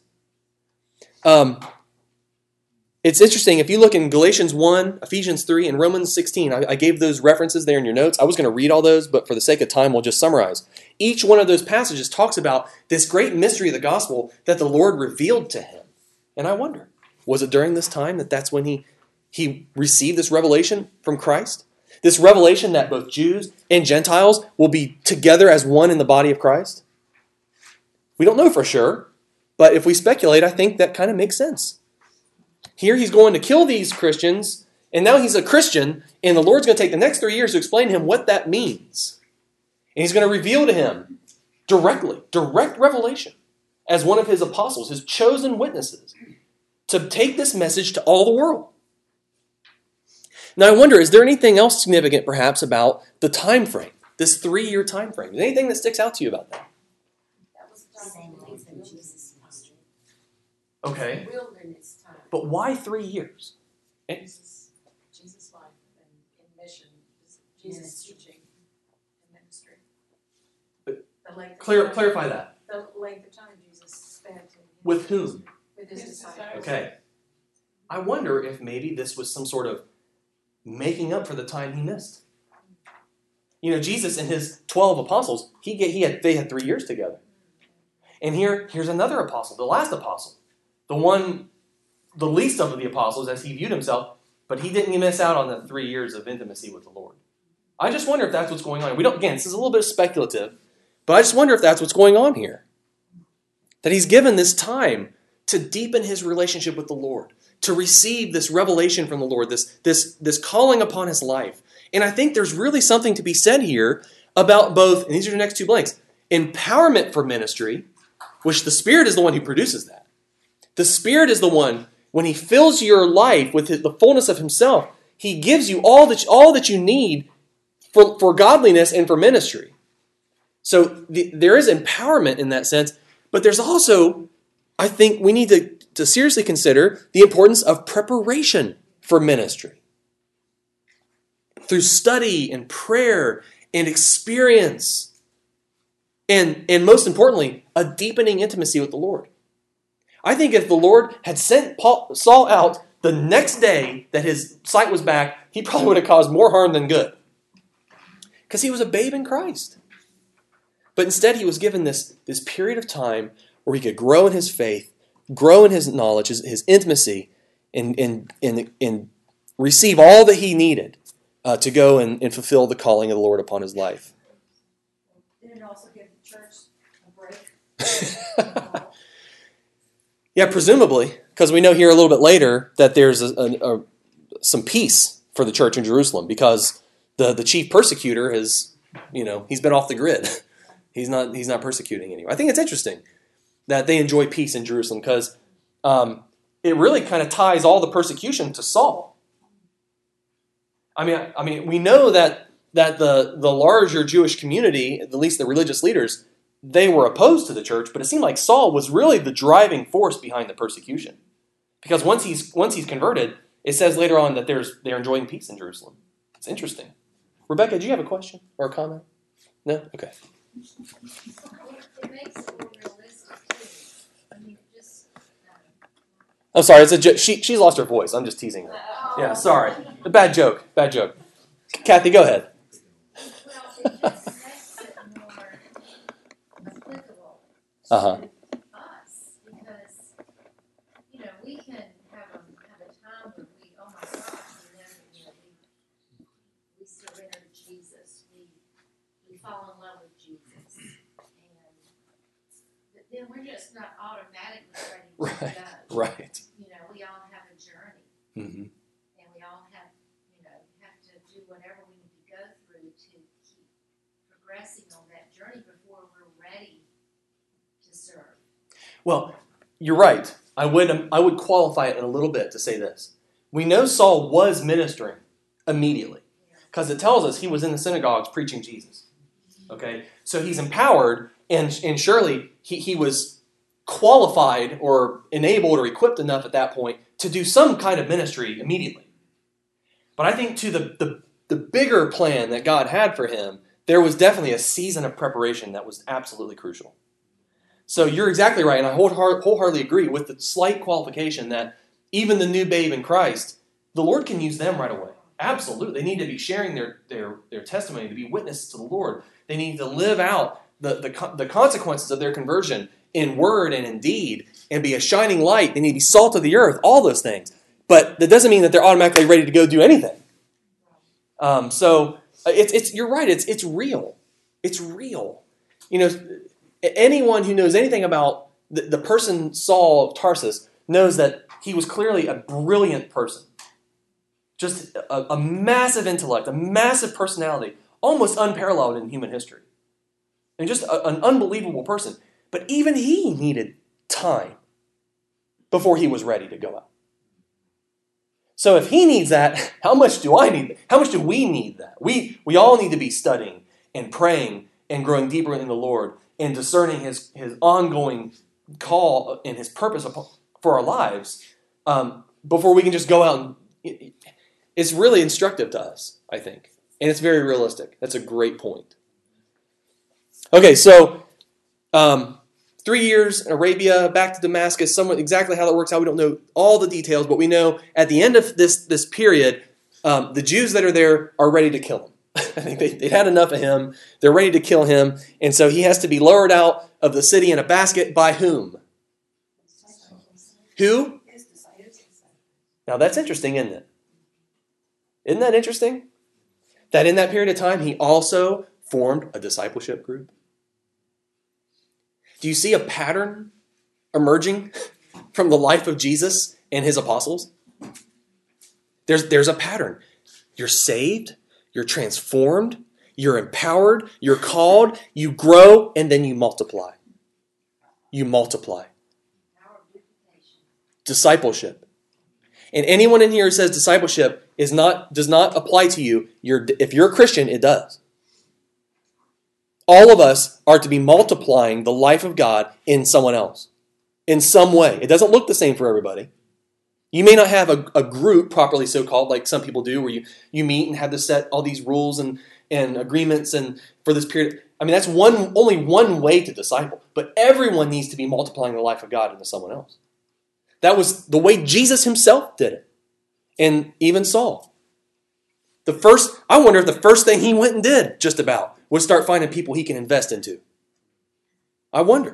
It's interesting, if you look in Galatians 1, Ephesians 3, and Romans 16, I gave those references there in your notes. I was going to read all those, but for the sake of time, we'll just summarize. Each one of those passages talks about this great mystery of the gospel that the Lord revealed to him. And I wonder, was it during this time that's when he received this revelation from Christ? This revelation that both Jews and Gentiles will be together as one in the body of Christ? We don't know for sure, but if we speculate, I think that kind of makes sense. Here he's going to kill these Christians, and now he's a Christian, and the Lord's going to take the next 3 years to explain to him what that means. And he's going to reveal to him directly, direct revelation, as one of his apostles, his chosen witnesses, to take this message to all the world. Now I wonder, is there anything else significant perhaps about the time frame, this 3-year time frame? Is there anything that sticks out to you about that? That was the Same time length of Jesus' ministry. Okay. wilderness time. But why 3 years? Jesus' life and mission, Jesus' teaching and ministry. But The length of time- Clarify that. The length of time Jesus spent in With whom? with his disciples. Okay. I wonder if maybe this was some sort of making up for the time he missed. You know, Jesus and his 12 apostles, they had 3 years together. And here's another apostle, the last apostle, the least of the apostles as he viewed himself, but he didn't miss out on the 3 years of intimacy with the Lord. I just wonder if that's what's going on. This is a little bit speculative, but I just wonder if that's what's going on here. That he's given this time to deepen his relationship with the Lord, to receive this revelation from the Lord, this calling upon his life. And I think there's really something to be said here about both, and these are the next two blanks, empowerment for ministry, which the Spirit is the one who produces that. The Spirit is the one, when he fills your life with the fullness of himself, he gives you all that you need for godliness and for ministry. So there is empowerment in that sense, but there's also, I think we need to seriously consider the importance of preparation for ministry. Through study and prayer and experience, and most importantly, a deepening intimacy with the Lord. I think if the Lord had sent Saul out the next day that his sight was back, he probably would have caused more harm than good. Because he was a babe in Christ. But instead he was given this period of time where he could grow in his faith, grow in his knowledge, his intimacy, and receive all that he needed to go and fulfill the calling of the Lord upon his life. Did it also give the church a break? Yeah, presumably, because we know here a little bit later that there's some peace for the church in Jerusalem because the chief persecutor has, he's been off the grid. He's not persecuting anymore. I think it's interesting that they enjoy peace in Jerusalem because it really kind of ties all the persecution to Saul. I mean, we know that the larger Jewish community, at least the religious leaders, they were opposed to the church, but it seemed like Saul was really the driving force behind the persecution. Because once he's converted, it says later on that they're enjoying peace in Jerusalem. It's interesting. Rebecca, do you have a question or a comment? No? Okay. It makes it more realistic too. I mean, just. I'm sorry, she's lost her voice. I'm just teasing her. Yeah, sorry. A bad joke. Kathy, go ahead. Well, it just makes it more applicable Uh-huh. to us because, we can have a time when we, oh my gosh, we surrender to Jesus, we fall in love with Jesus, but then we're just not automatically ready to go. Right. We all have a journey. Mm-hmm. And we all have to do whatever we need to go through to keep progressing on that journey before we're ready to serve. Well, you're right. I would qualify it in a little bit to say this. We know Saul was ministering immediately. Because it tells us he was in the synagogues preaching Jesus. Okay? So he's empowered, and surely he was qualified or enabled or equipped enough at that point to do some kind of ministry immediately. But I think to the bigger plan that God had for him, there was definitely a season of preparation that was absolutely crucial. So you're exactly right, and I wholeheartedly agree with the slight qualification that even the new babe in Christ, the Lord can use them right away. Absolutely. They need to be sharing their testimony, to be witnesses to the Lord. They need to live out the consequences of their conversion in word and in deed and be a shining light. They need to be salt of the earth, all those things. But that doesn't mean that they're automatically ready to go do anything. So you're right. It's real. It's real. You know, anyone who knows anything about the person Saul of Tarsus knows that he was clearly a brilliant person. Just a massive intellect, a massive personality, almost unparalleled in human history. And just an unbelievable person. But even he needed time before he was ready to go out. So if he needs that, how much do I need that? How much do we need that? We all need to be studying and praying and growing deeper in the Lord and discerning his ongoing call and his purpose for our lives before we can just go out and... It's really instructive to us, I think. And it's very realistic. That's a great point. Okay, so 3 years in Arabia, back to Damascus, somewhat exactly how that works out. We don't know all the details, but we know at the end of this period, the Jews that are there are ready to kill him. I think they've had enough of him. They're ready to kill him. And so he has to be lowered out of the city in a basket by whom? Who? Now that's interesting, isn't it? Isn't that interesting? That in that period of time, he also formed a discipleship group. Do you see a pattern emerging from the life of Jesus and his apostles? There's a pattern. You're saved, you're transformed, you're empowered, you're called, you grow, and then you multiply. You multiply. Discipleship. And anyone in here who says discipleship does not apply to you, if you're a Christian, it does. All of us are to be multiplying the life of God in someone else, in some way. It doesn't look the same for everybody. You may not have a group, properly so-called, like some people do, where you meet and have to set all these rules and agreements and for this period. I mean, that's only one way to disciple. But everyone needs to be multiplying the life of God into someone else. That was the way Jesus himself did it. And even Saul. I wonder if the first thing he went and did, just about, was start finding people he can invest into. I wonder.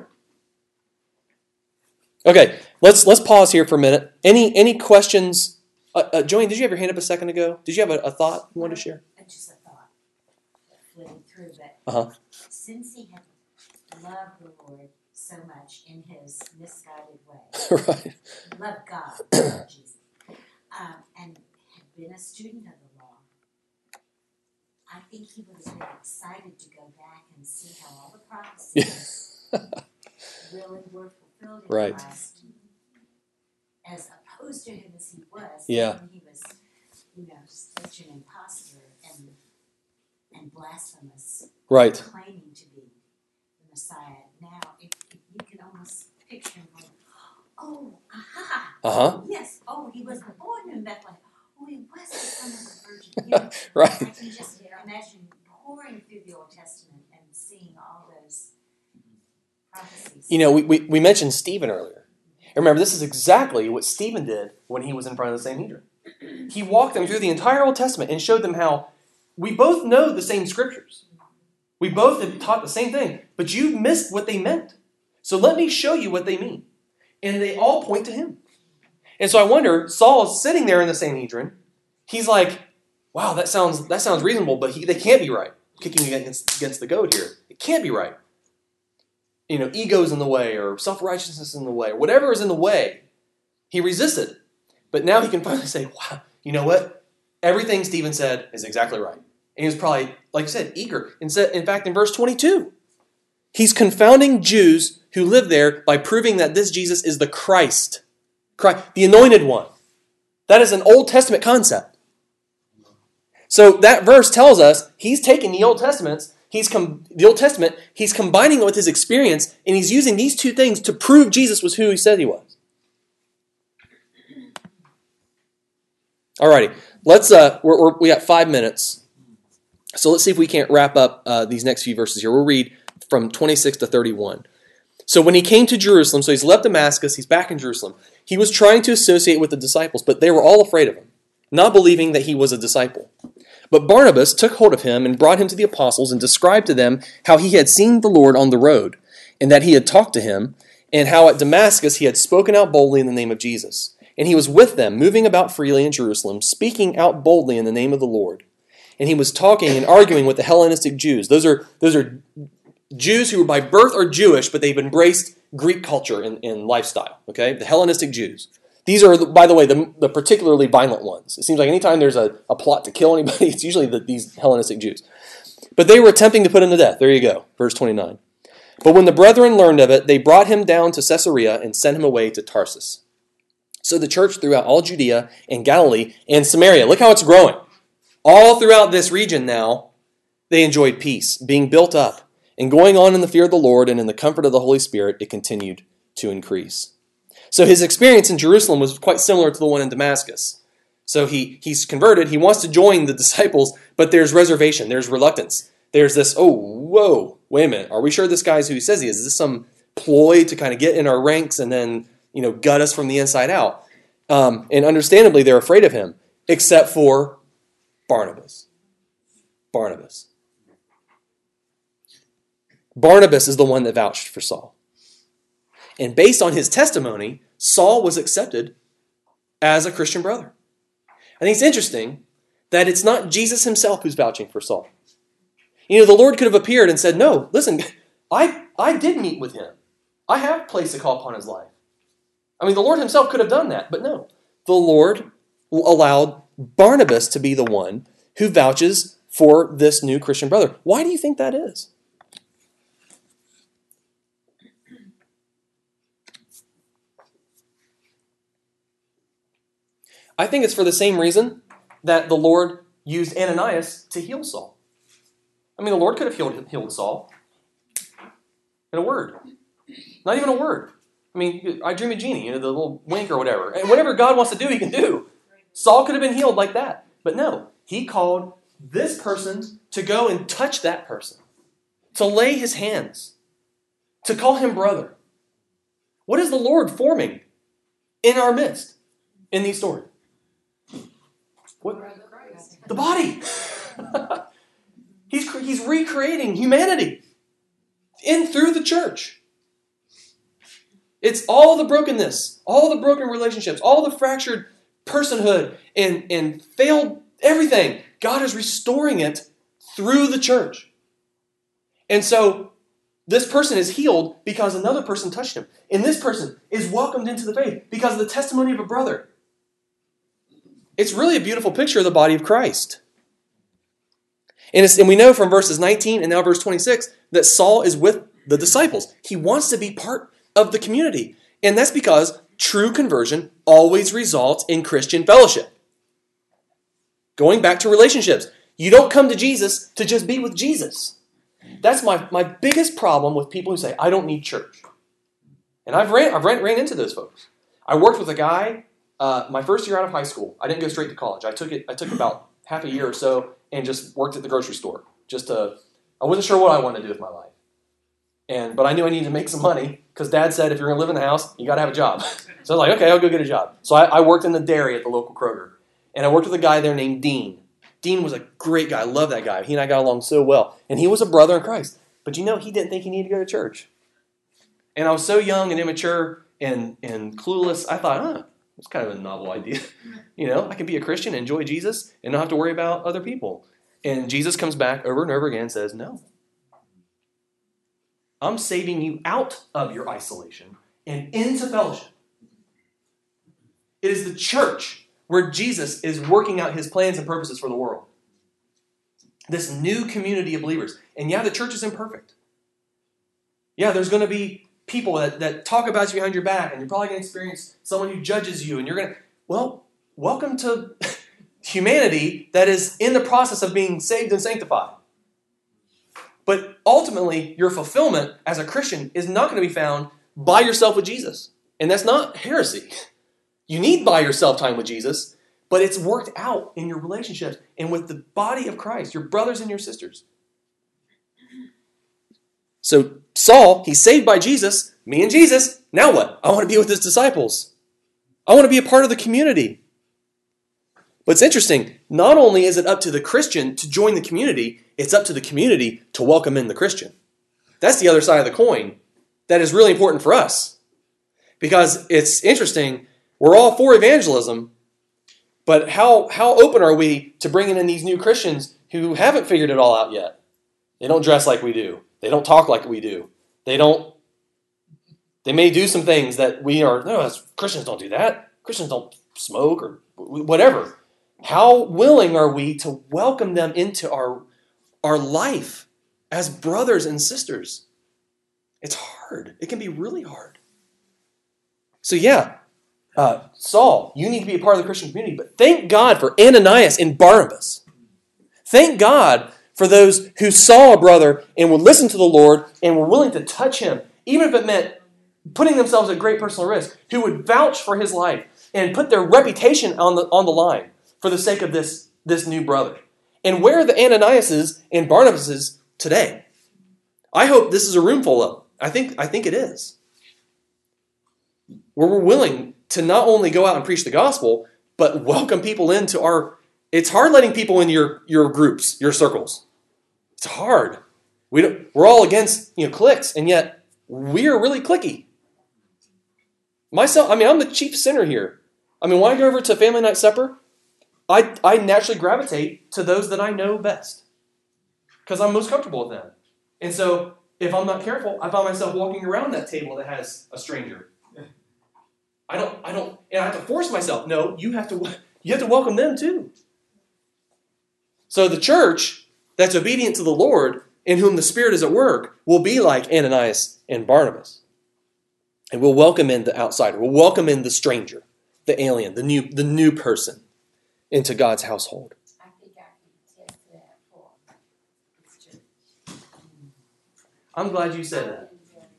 Okay, let's pause here for a minute. Any questions? Joanne, did you have your hand up a second ago? Did you have a thought you wanted to share? Just a thought that flitted through, but since he had loved the Lord so much in his misguided way, Right. loved God, loved Jesus, and had been a student of the law, I think he would have been excited to go back and see how all the prophecies really were fulfilled in Right. Christ, as opposed to him as he was. Yeah. When he was, such an imposter and blasphemous, Right. claiming to be the Messiah. Now, if you can almost picture him going, "Oh, aha! Yes, he was born in Bethlehem. Oh, he was the son of the Virgin." Right. I can just imagine pouring through the Old Testament and seeing all those prophecies. We mentioned Stephen earlier. Remember, this is exactly what Stephen did when he was in front of the Sanhedrin. He walked them through the entire Old Testament and showed them how we both know the same scriptures. We both have taught the same thing, but you missed what they meant. So let me show you what they mean. And they all point to him. And so I wonder, Saul is sitting there in the Sanhedrin. He's like, wow, that sounds reasonable, but they can't be right. Kicking against the goat here. It can't be right. Ego's in the way, or self-righteousness in the way, or whatever is in the way. He resisted. But now he can finally say, wow, you know what? Everything Stephen said is exactly right. And he was probably, like you said, eager. In fact, in verse 22, he's confounding Jews who live there by proving that this Jesus is the Christ, the anointed one. That is an Old Testament concept. So that verse tells us he's taking the Old Testament, he's combining it with his experience, and he's using these two things to prove Jesus was who he said he was. Alrighty, let's we got 5 minutes, so let's see if we can't wrap up these next few verses here. We'll read from 26 to 31. So when he came to Jerusalem, so he's left Damascus, he's back in Jerusalem. He was trying to associate with the disciples, but they were all afraid of him, not believing that he was a disciple. But Barnabas took hold of him and brought him to the apostles and described to them how he had seen the Lord on the road, and that he had talked to him, and how at Damascus he had spoken out boldly in the name of Jesus. And he was with them, moving about freely in Jerusalem, speaking out boldly in the name of the Lord. And he was talking and arguing with the Hellenistic Jews. Those are Jews who by birth are Jewish, but they've embraced Greek culture and lifestyle. Okay, the Hellenistic Jews. These are, by the way, the particularly violent ones. It seems like anytime there's a plot to kill anybody, it's usually these Hellenistic Jews. But they were attempting to put him to death. There you go, verse 29. But when the brethren learned of it, they brought him down to Caesarea and sent him away to Tarsus. So the church throughout all Judea and Galilee and Samaria, look how it's growing. All throughout this region now, they enjoyed peace, being built up, and going on in the fear of the Lord and in the comfort of the Holy Spirit, it continued to increase. So his experience in Jerusalem was quite similar to the one in Damascus. So he's converted, he wants to join the disciples, but there's reservation, there's reluctance. There's this, wait a minute, are we sure this guy's who he says he is? Is this some ploy to kind of get in our ranks and then gut us from the inside out? And understandably, they're afraid of him, except for Barnabas. Barnabas is the one that vouched for Saul. And based on his testimony, Saul was accepted as a Christian brother. I think it's interesting that it's not Jesus himself who's vouching for Saul. The Lord could have appeared and said, no, listen, I did meet with him. I have placed a call upon his life. The Lord himself could have done that, but no. The Lord allowed Barnabas to be the one who vouches for this new Christian brother. Why do you think that is? I think it's for the same reason that the Lord used Ananias to heal Saul. The Lord could have healed Saul in a word. Not even a word. I dream a genie, the little wink or whatever. And whatever God wants to do, he can do. Saul could have been healed like that. But no, he called this person to go and touch that person, to lay his hands, to call him brother. What is the Lord forming in our midst in these stories? What? The body. He's recreating humanity through the church. It's all the brokenness, all the broken relationships, all the fractured personhood and failed everything. God is restoring it through the church. And so this person is healed because another person touched him. And this person is welcomed into the faith because of the testimony of a brother. It's really a beautiful picture of the body of Christ. And we know from verses 19 and now verse 26 that Saul is with the disciples. He wants to be part of the community. And that's because true conversion always results in Christian fellowship. Going back to relationships. You don't come to Jesus to just be with Jesus. That's my biggest problem with people who say, I don't need church. And I've ran into those folks. I worked with a guy my first year out of high school. I didn't go straight to college. I took about half a year or so and just worked at the grocery store. I wasn't sure what I wanted to do with my life. But I knew I needed to make some money because Dad said if you're going to live in the house, you got to have a job. So I was like, okay, I'll go get a job. So I worked in the dairy at the local Kroger. And I worked with a guy there named Dean. Dean was a great guy. I love that guy. He and I got along so well. And he was a brother in Christ. But he didn't think he needed to go to church. And I was so young and immature and clueless, I thought, it's kind of a novel idea. I can be a Christian, enjoy Jesus, and not have to worry about other people. And Jesus comes back over and over again and says, no. I'm saving you out of your isolation and into fellowship. It is the church where Jesus is working out his plans and purposes for the world. This new community of believers. And the church is imperfect. There's going to be people that talk about you behind your back, and you're probably going to experience someone who judges you, and you're going to, welcome to humanity that is in the process of being saved and sanctified. But ultimately, your fulfillment as a Christian is not going to be found by yourself with Jesus. And that's not heresy. You need by yourself time with Jesus, but it's worked out in your relationships and with the body of Christ, your brothers and your sisters. So Saul, he's saved by Jesus, me and Jesus. Now what? I want to be with his disciples. I want to be a part of the community. But it's interesting, not only is it up to the Christian to join the community, it's up to the community to welcome in the Christian. That's the other side of the coin that is really important for us. Because it's interesting, we're all for evangelism, but how open are we to bringing in these new Christians who haven't figured it all out yet? They don't dress like we do. They don't talk like we do. They may do some things that Christians don't do that. Christians don't smoke or whatever. How willing are we to welcome them into our life as brothers and sisters? It's hard. It can be really hard. So Saul, you need to be a part of the Christian community, but thank God for Ananias and Barnabas. Thank God for those who saw a brother and would listen to the Lord and were willing to touch him, even if it meant putting themselves at great personal risk, who would vouch for his life and put their reputation on the line for the sake of this new brother. And where are the Ananiases and Barnabases today? I hope this is a room full of them. I think it is. Where we're willing to not only go out and preach the gospel, but welcome people into it's hard letting people in your groups, your circles. It's hard. We're all against cliques, and yet we are really cliquey. Myself, I'm the chief sinner here. When I go over to family night supper, I naturally gravitate to those that I know best because I'm most comfortable with them. And so if I'm not careful, I find myself walking around that table that has a stranger. I don't, and I have to force myself. No, you have to welcome them too. So the church that's obedient to the Lord, in whom the Spirit is at work, will be like Ananias and Barnabas. And we'll welcome in the outsider. We'll welcome in the stranger, the alien, the new person into God's household. I think I can attest to that for this church. I'm glad you said that.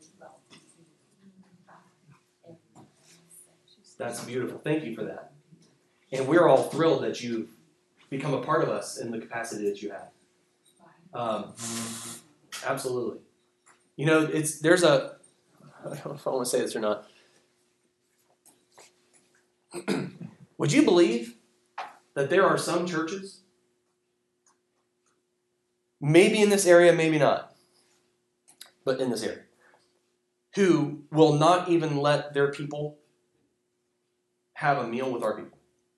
That's beautiful. Thank you for that. And we're all thrilled that you've become a part of us in the capacity that you have. Absolutely. There's I don't know if I want to say this or not. Would you believe that there are some churches, maybe in this area, maybe not, but in this area, who will not even let their people have a meal with our people?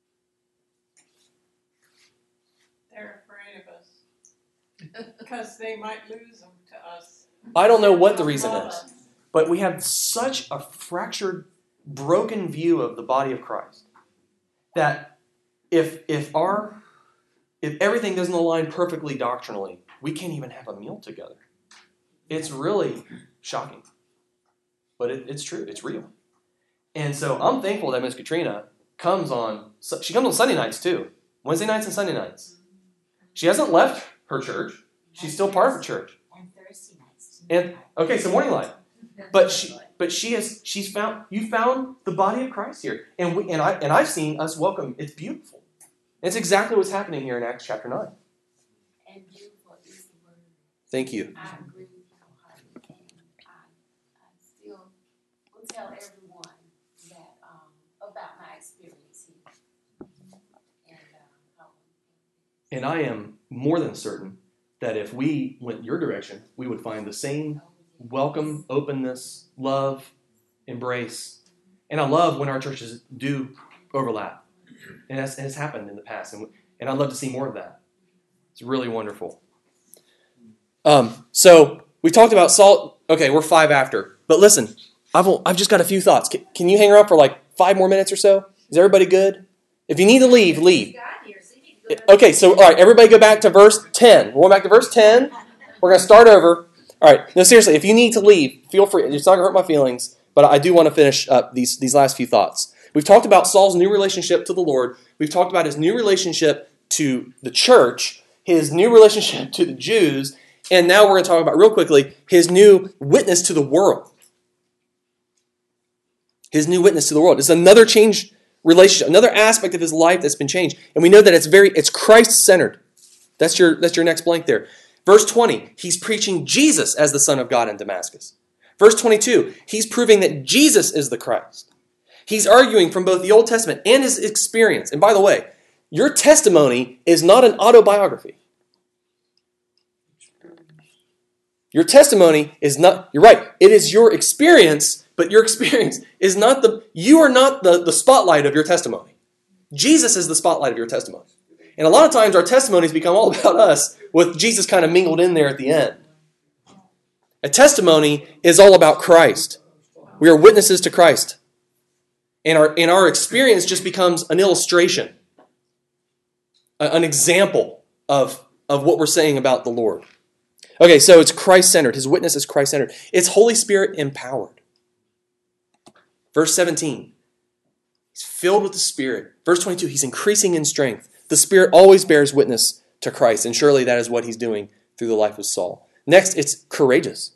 They're afraid of us because they might lose them to us. I don't know what the reason is, but we have such a fractured, broken view of the body of Christ that if everything doesn't align perfectly doctrinally, we can't even have a meal together. It's really shocking, but it's true. It's real. And so I'm thankful that Miss Katrina comes on Sunday nights too, Wednesday nights and Sunday nights. She hasn't left her church. She's still part of her church. And Thursday nights. And okay, so morning light. She's found the body of Christ here, and I've seen us welcome. It's beautiful. It's exactly what's happening here in Acts chapter 9. And beautiful is the word. Thank you. I agree with you wholeheartedly, and I still will tell everyone that about my experience here. And I am more than certain that if we went your direction, we would find the same welcome, openness, love, embrace. And I love when our churches do overlap. And it's happened in the past. And I'd love to see more of that. It's really wonderful. So we talked about Saul. Okay, we're 5 after. But listen, I've just got a few thoughts. Can you hang around for like 5 more minutes or so? Is everybody good? If you need to leave, leave. Okay, so all right, everybody go back to verse 10. We're going back to verse 10. We're going to start over. All right, no, seriously, if you need to leave, feel free. It's not going to hurt my feelings, but I do want to finish up these last few thoughts. We've talked about Saul's new relationship to the Lord. We've talked about his new relationship to the church, his new relationship to the Jews, and now we're going to talk about, real quickly, his new witness to the world. His new witness to the world. It's another changed relationship, another aspect of his life that's been changed. And we know that it's Christ-centered. That's your next blank there. Verse 20, he's preaching Jesus as the Son of God in Damascus. Verse 22, he's proving that Jesus is the Christ. He's arguing from both the Old Testament and his experience. And by the way, your testimony is not an autobiography. Your testimony is not, you're right, it is your experience, but your experience is not you are not the spotlight of your testimony. Jesus is the spotlight of your testimony. And a lot of times our testimonies become all about us with Jesus kind of mingled in there at the end. A testimony is all about Christ. We are witnesses to Christ. And our experience just becomes an illustration, an example of what we're saying about the Lord. Okay, so it's Christ-centered. His witness is Christ-centered. It's Holy Spirit empowered. Verse 17, he's filled with the Spirit. Verse 22, he's increasing in strength. The Spirit always bears witness to Christ, and surely that is what he's doing through the life of Saul. Next, it's courageous.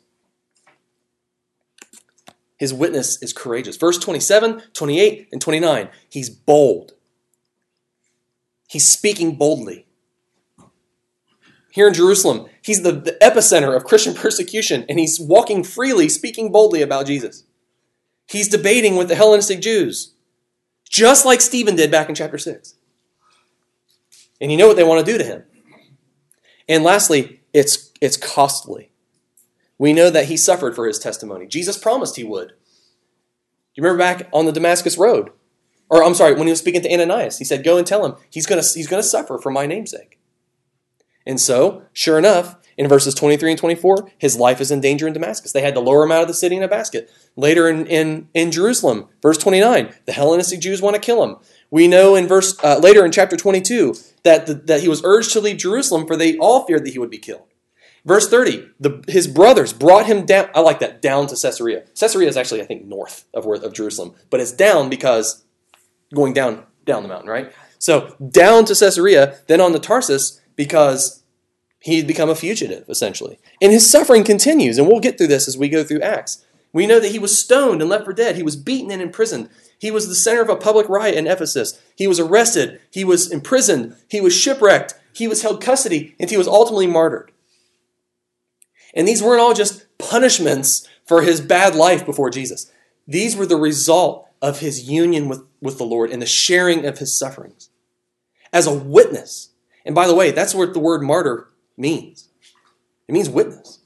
His witness is courageous. Verse 27, 28, and 29, he's bold. He's speaking boldly. Here in Jerusalem, he's the epicenter of Christian persecution, and he's walking freely, speaking boldly about Jesus. He's debating with the Hellenistic Jews, just like Stephen did back in chapter 6. And you know what they want to do to him. And lastly, it's costly. We know that he suffered for his testimony. Jesus promised he would. You remember back on the Damascus Road? Or I'm sorry, when he was speaking to Ananias, he said, go and tell him he's going to suffer for my name's sake. And so, sure enough, in verses 23 and 24, his life is in danger in Damascus. They had to lower him out of the city in a basket. Later in Jerusalem, verse 29, the Hellenistic Jews want to kill him. We know in later in chapter 22 that he was urged to leave Jerusalem, for they all feared that he would be killed. Verse 30, his brothers brought him down. I like that, down to Caesarea. Caesarea is actually, I think, north of Jerusalem, but it's down because going down the mountain, right? So down to Caesarea, then on to Tarsus, because he'd become a fugitive, essentially. And his suffering continues, and we'll get through this as we go through Acts. We know that he was stoned and left for dead. He was beaten and imprisoned. He was the center of a public riot in Ephesus. He was arrested. He was imprisoned. He was shipwrecked. He was held custody, and he was ultimately martyred. And these weren't all just punishments for his bad life before Jesus. These were the result of his union with the Lord and the sharing of his sufferings. As a witness. And by the way, that's what the word martyr means. It means witness.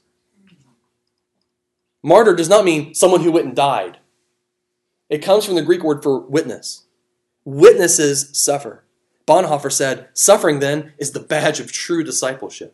Martyr does not mean someone who went and died. It comes from the Greek word for witness. Witnesses suffer. Bonhoeffer said, suffering then is the badge of true discipleship.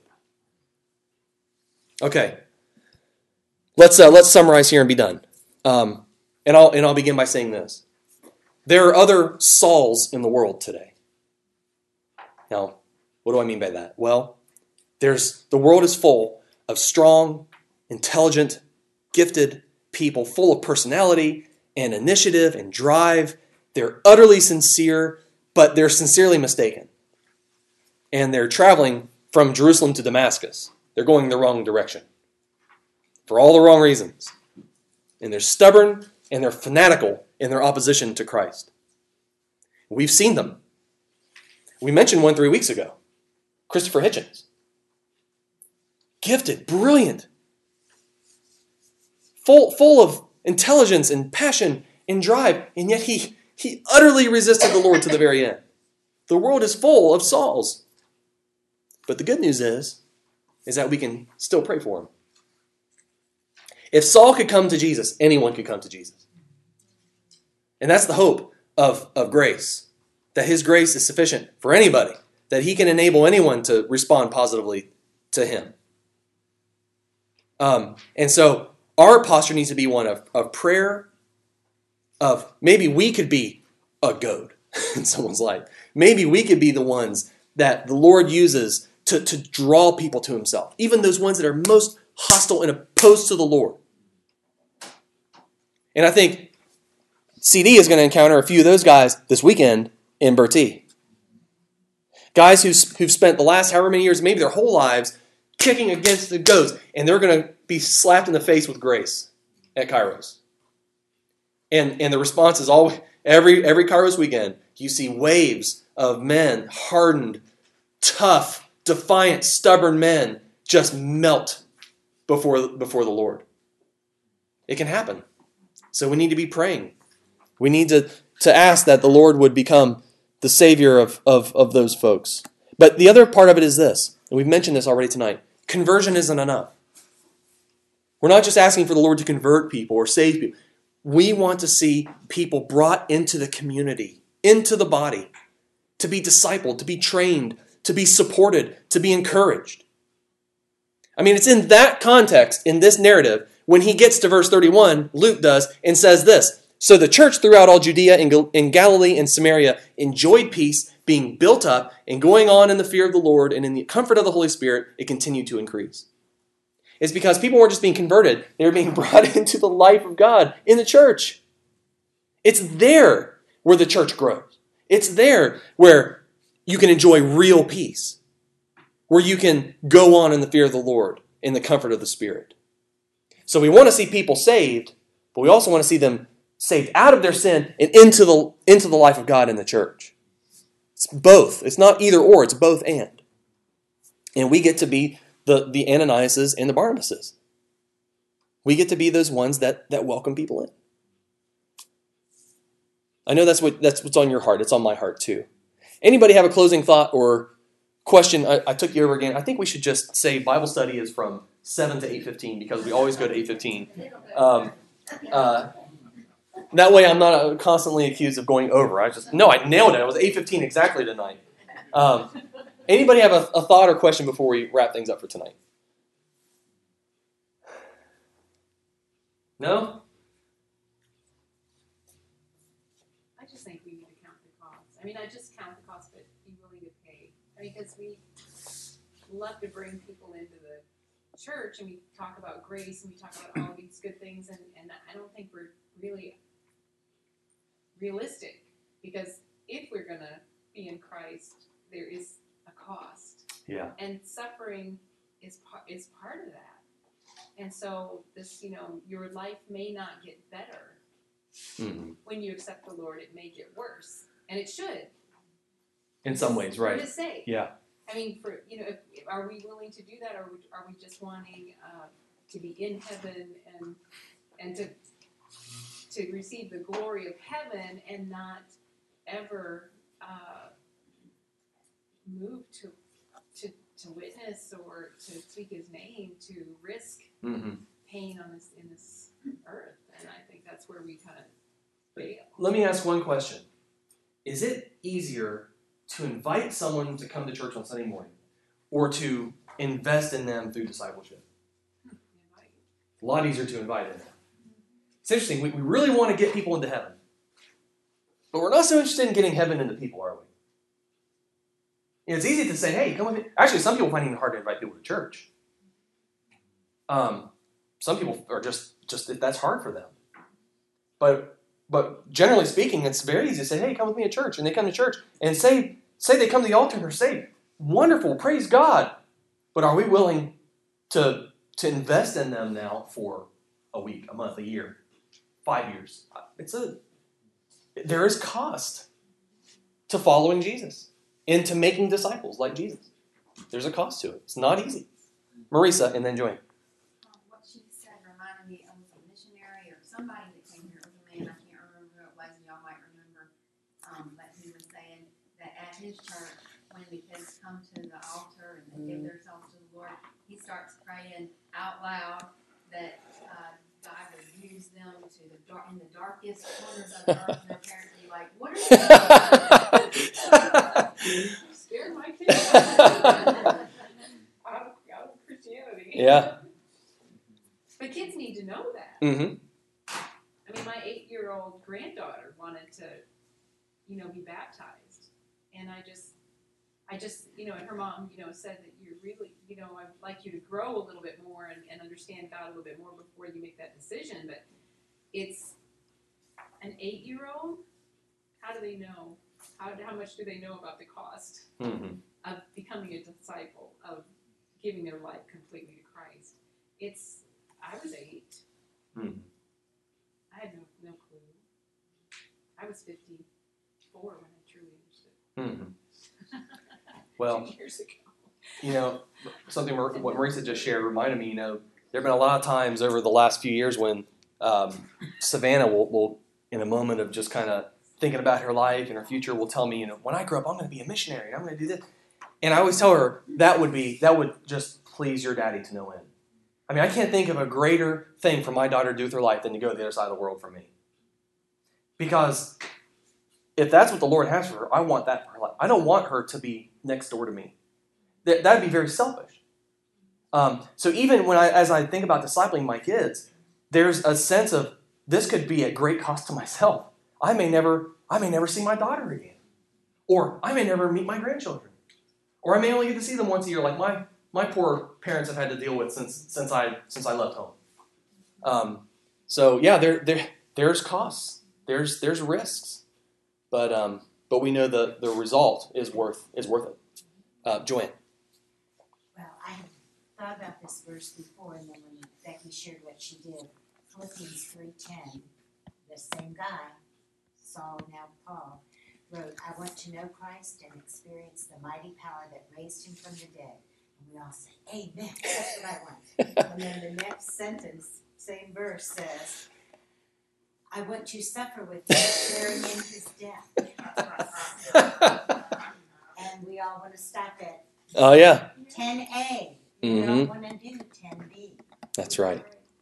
Okay, let's summarize here and be done. And I'll begin by saying this: there are other Sauls in the world today. Now, what do I mean by that? Well, the world is full of strong, intelligent, gifted people, full of personality and initiative and drive. They're utterly sincere, but they're sincerely mistaken. And they're traveling from Jerusalem to Damascus. They're going the wrong direction for all the wrong reasons. And they're stubborn and they're fanatical in their opposition to Christ. We've seen them. We mentioned one 3 weeks ago. Christopher Hitchens. Gifted, brilliant. Full of intelligence and passion and drive. And yet he utterly resisted the Lord to the very end. The world is full of Sauls. But the good news is that we can still pray for him. If Saul could come to Jesus, anyone could come to Jesus. And that's the hope of grace, that his grace is sufficient for anybody, that he can enable anyone to respond positively to him. And so our posture needs to be one of prayer, of maybe we could be a goad in someone's life. Maybe we could be the ones that the Lord uses to draw people to himself, even those ones that are most hostile and opposed to the Lord. And I think CD is going to encounter a few of those guys this weekend in Bertie. Guys who've spent the last however many years, maybe their whole lives, kicking against the goats, and they're going to be slapped in the face with grace at Kairos. And the response is always, every Kairos weekend, you see waves of men, hardened, tough, defiant, stubborn men, just melt before the Lord. It can happen. So we need to be praying. We need to ask that the Lord would become the Savior of those folks. But the other part of it is this, and we've mentioned this already tonight. Conversion isn't enough. We're not just asking for the Lord to convert people or save people. We want to see people brought into the community, into the body, to be discipled, to be trained, to be supported, to be encouraged. I mean, it's in that context, in this narrative, when he gets to verse 31, Luke does, and says this, "So the church throughout all Judea and Galilee and Samaria enjoyed peace, being built up and going on in the fear of the Lord and in the comfort of the Holy Spirit, it continued to increase." It's because people weren't just being converted, they were being brought into the life of God in the church. It's there where the church grows. It's there where you can enjoy real peace, where you can go on in the fear of the Lord, in the comfort of the Spirit. So we want to see people saved, but we also want to see them saved out of their sin and into the life of God in the church. It's both. It's not either or, it's both and. And we get to be the Ananiases and the Barnabases. We get to be those ones that welcome people in. I know that's what's on your heart. It's on my heart too. Anybody have a closing thought or question? I took you over again. I think we should just say Bible study is from 7 to 8:15 because we always go to 8:15. That way I'm not constantly accused of going over. I nailed it. It was 8:15 exactly tonight. Anybody have a thought or question before we wrap things up for tonight? No? I just think we need to count the cost. I mean, I just count the cost, but be willing to pay. I mean, because we love to bring people into the church, and we talk about grace, and we talk about all these good things, and I don't think we're really realistic, because if we're going to be in Christ, there is a cost. Yeah. And suffering is part of that. And so this, your life may not get better. Mm-hmm. When you accept the Lord, it may get worse, and it should. In some ways, right? For His sake. Yeah. I mean, are we willing to do that, or are we just wanting to be in heaven and to receive the glory of heaven and not ever move to witness or to speak His name, to risk pain in this earth? And I think that's where we kind of fail. Let me ask one question. Is it easier to invite someone to come to church on Sunday morning or to invest in them through discipleship? A lot easier to invite in. It's interesting. We really want to get people into heaven. But we're not so interested in getting heaven into people, are we? It's easy to say, hey, come with me. Actually, some people find it even hard to invite people to church. Some people are just that's hard for them. But generally speaking, it's very easy to say, hey, come with me to church. And they come to church and say they come to the altar and are saved. Wonderful, praise God. But are we willing to invest in them now for a week, a month, a year, 5 years? There is cost to following Jesus and to making disciples like Jesus. There's a cost to it. It's not easy. Marisa, and then Joanne. What she said reminded me of a missionary or somebody that came here. It was a man, I can't remember who it was, and y'all might remember, but he was saying that at his church, when the kids come to the altar and they give themselves to the Lord, he starts praying out loud that God would use them in the darkest corners of the earth, and their parents would be like, what are you doing? Scared my kids out of Christianity. Yeah. But kids need to know that. Mm-hmm. I mean, my 8-year-old granddaughter wanted to, be baptized. And I just, and her mom, said that you're really, I'd like you to grow a little bit more and understand God a little bit more before you make that decision. But it's an 8-year-old, how do they know? How much do they know about the cost Mm-hmm. of becoming a disciple, of giving their life completely to Christ? I was 8. Mm-hmm. I had no clue. I was 54 when I truly understood. Mm-hmm. Well, 2 years ago. you know, something what Marisa just shared reminded me, there have been a lot of times over the last few years when Savannah will, in a moment of just kind of thinking about her life and her future, will tell me, when I grow up, I'm going to be a missionary. I'm going to do this. And I always tell her that would just please your daddy to no end. I mean, I can't think of a greater thing for my daughter to do with her life than to go to the other side of the world for me. Because if that's what the Lord has for her, I want that for her life. I don't want her to be next door to me. That'd be very selfish. So even as I think about discipling my kids, there's a sense of this could be at great cost to myself. I may never see my daughter again, or I may never meet my grandchildren, or I may only get to see them once a year, like my poor parents have had to deal with since I left home. So yeah, there's costs, there's risks, but we know the result is worth it. Joanne. Well, I had thought about this verse before, and then when Becky shared what she did, Philippians 3:10, the same guy, Saul, now Paul, wrote, I want to know Christ and experience the mighty power that raised him from the dead. And we all say, amen, that's what I want. And then the next sentence, same verse, says, I want to suffer with him, sharing in his death. And we all want to stop at Oh yeah. 10A. We Mm-hmm. don't want to do 10B. That's right.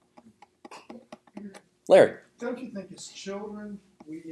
Larry. Don't you think as children, we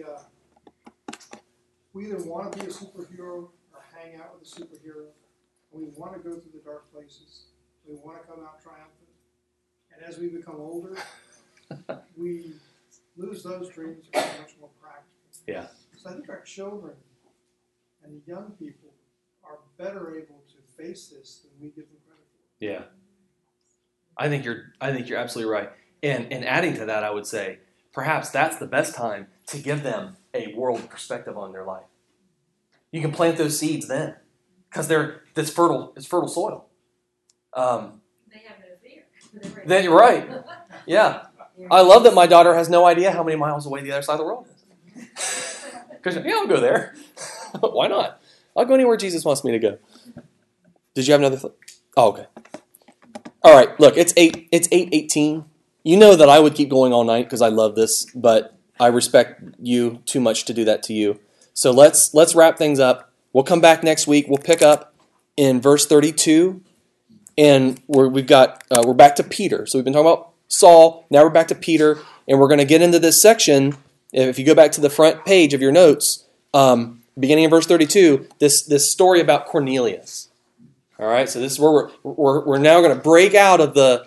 either want to be a superhero or hang out with a superhero. We want to go through the dark places. We want to come out triumphant. And as we become older, we lose those dreams and become much more practical. Yeah. So I think our children and the young people are better able to face this than we give them credit for. Yeah. I think you're absolutely right. And adding to that, I would say perhaps that's the best time to give them a world perspective on their life. You can plant those seeds then, because it's fertile soil. They have no fear. Then you're right. Yeah. I love that my daughter has no idea how many miles away the other side of the world is. Because I'll go there. Why not? I'll go anywhere Jesus wants me to go. Did you have another thought? Oh, okay. All right. Look, it's 8:18. You know that I would keep going all night because I love this, but I respect you too much to do that to you. So let's wrap things up. We'll come back next week. We'll pick up in verse 32, and we're back to Peter. So we've been talking about Saul. Now we're back to Peter, and we're going to get into this section. If you go back to the front page of your notes, beginning in verse 32, this story about Cornelius. All right. So this is where we're now going to break out of the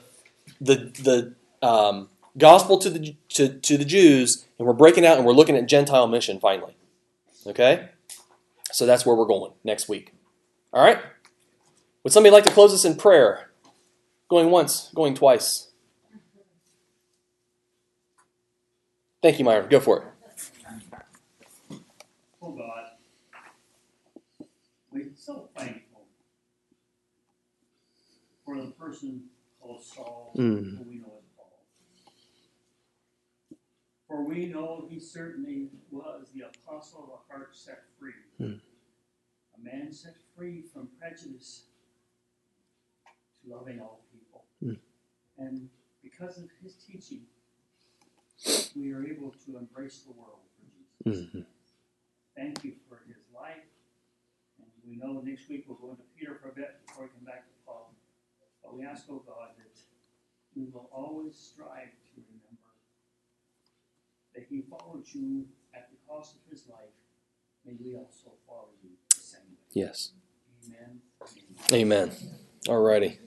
gospel to the Jews, and we're breaking out and we're looking at Gentile mission finally. Okay? So that's where we're going next week. All right? Would somebody like to close us in prayer? Going once, going twice. Thank you, Myron. Go for it. Oh God, we're so thankful for the person called Saul, who we know as Paul. For we know he certainly was the apostle of a heart set free. A man set free from prejudice to loving all people. And because of his teaching, we are able to embrace the world for Jesus. Thank you for his life. And we know next week we'll go into Peter for a bit before we come back to Paul. But we ask, oh God, that we will always strive to remember that he followed you at the cost of his life. May we also follow you the same way. Yes. Amen. Amen. All righty.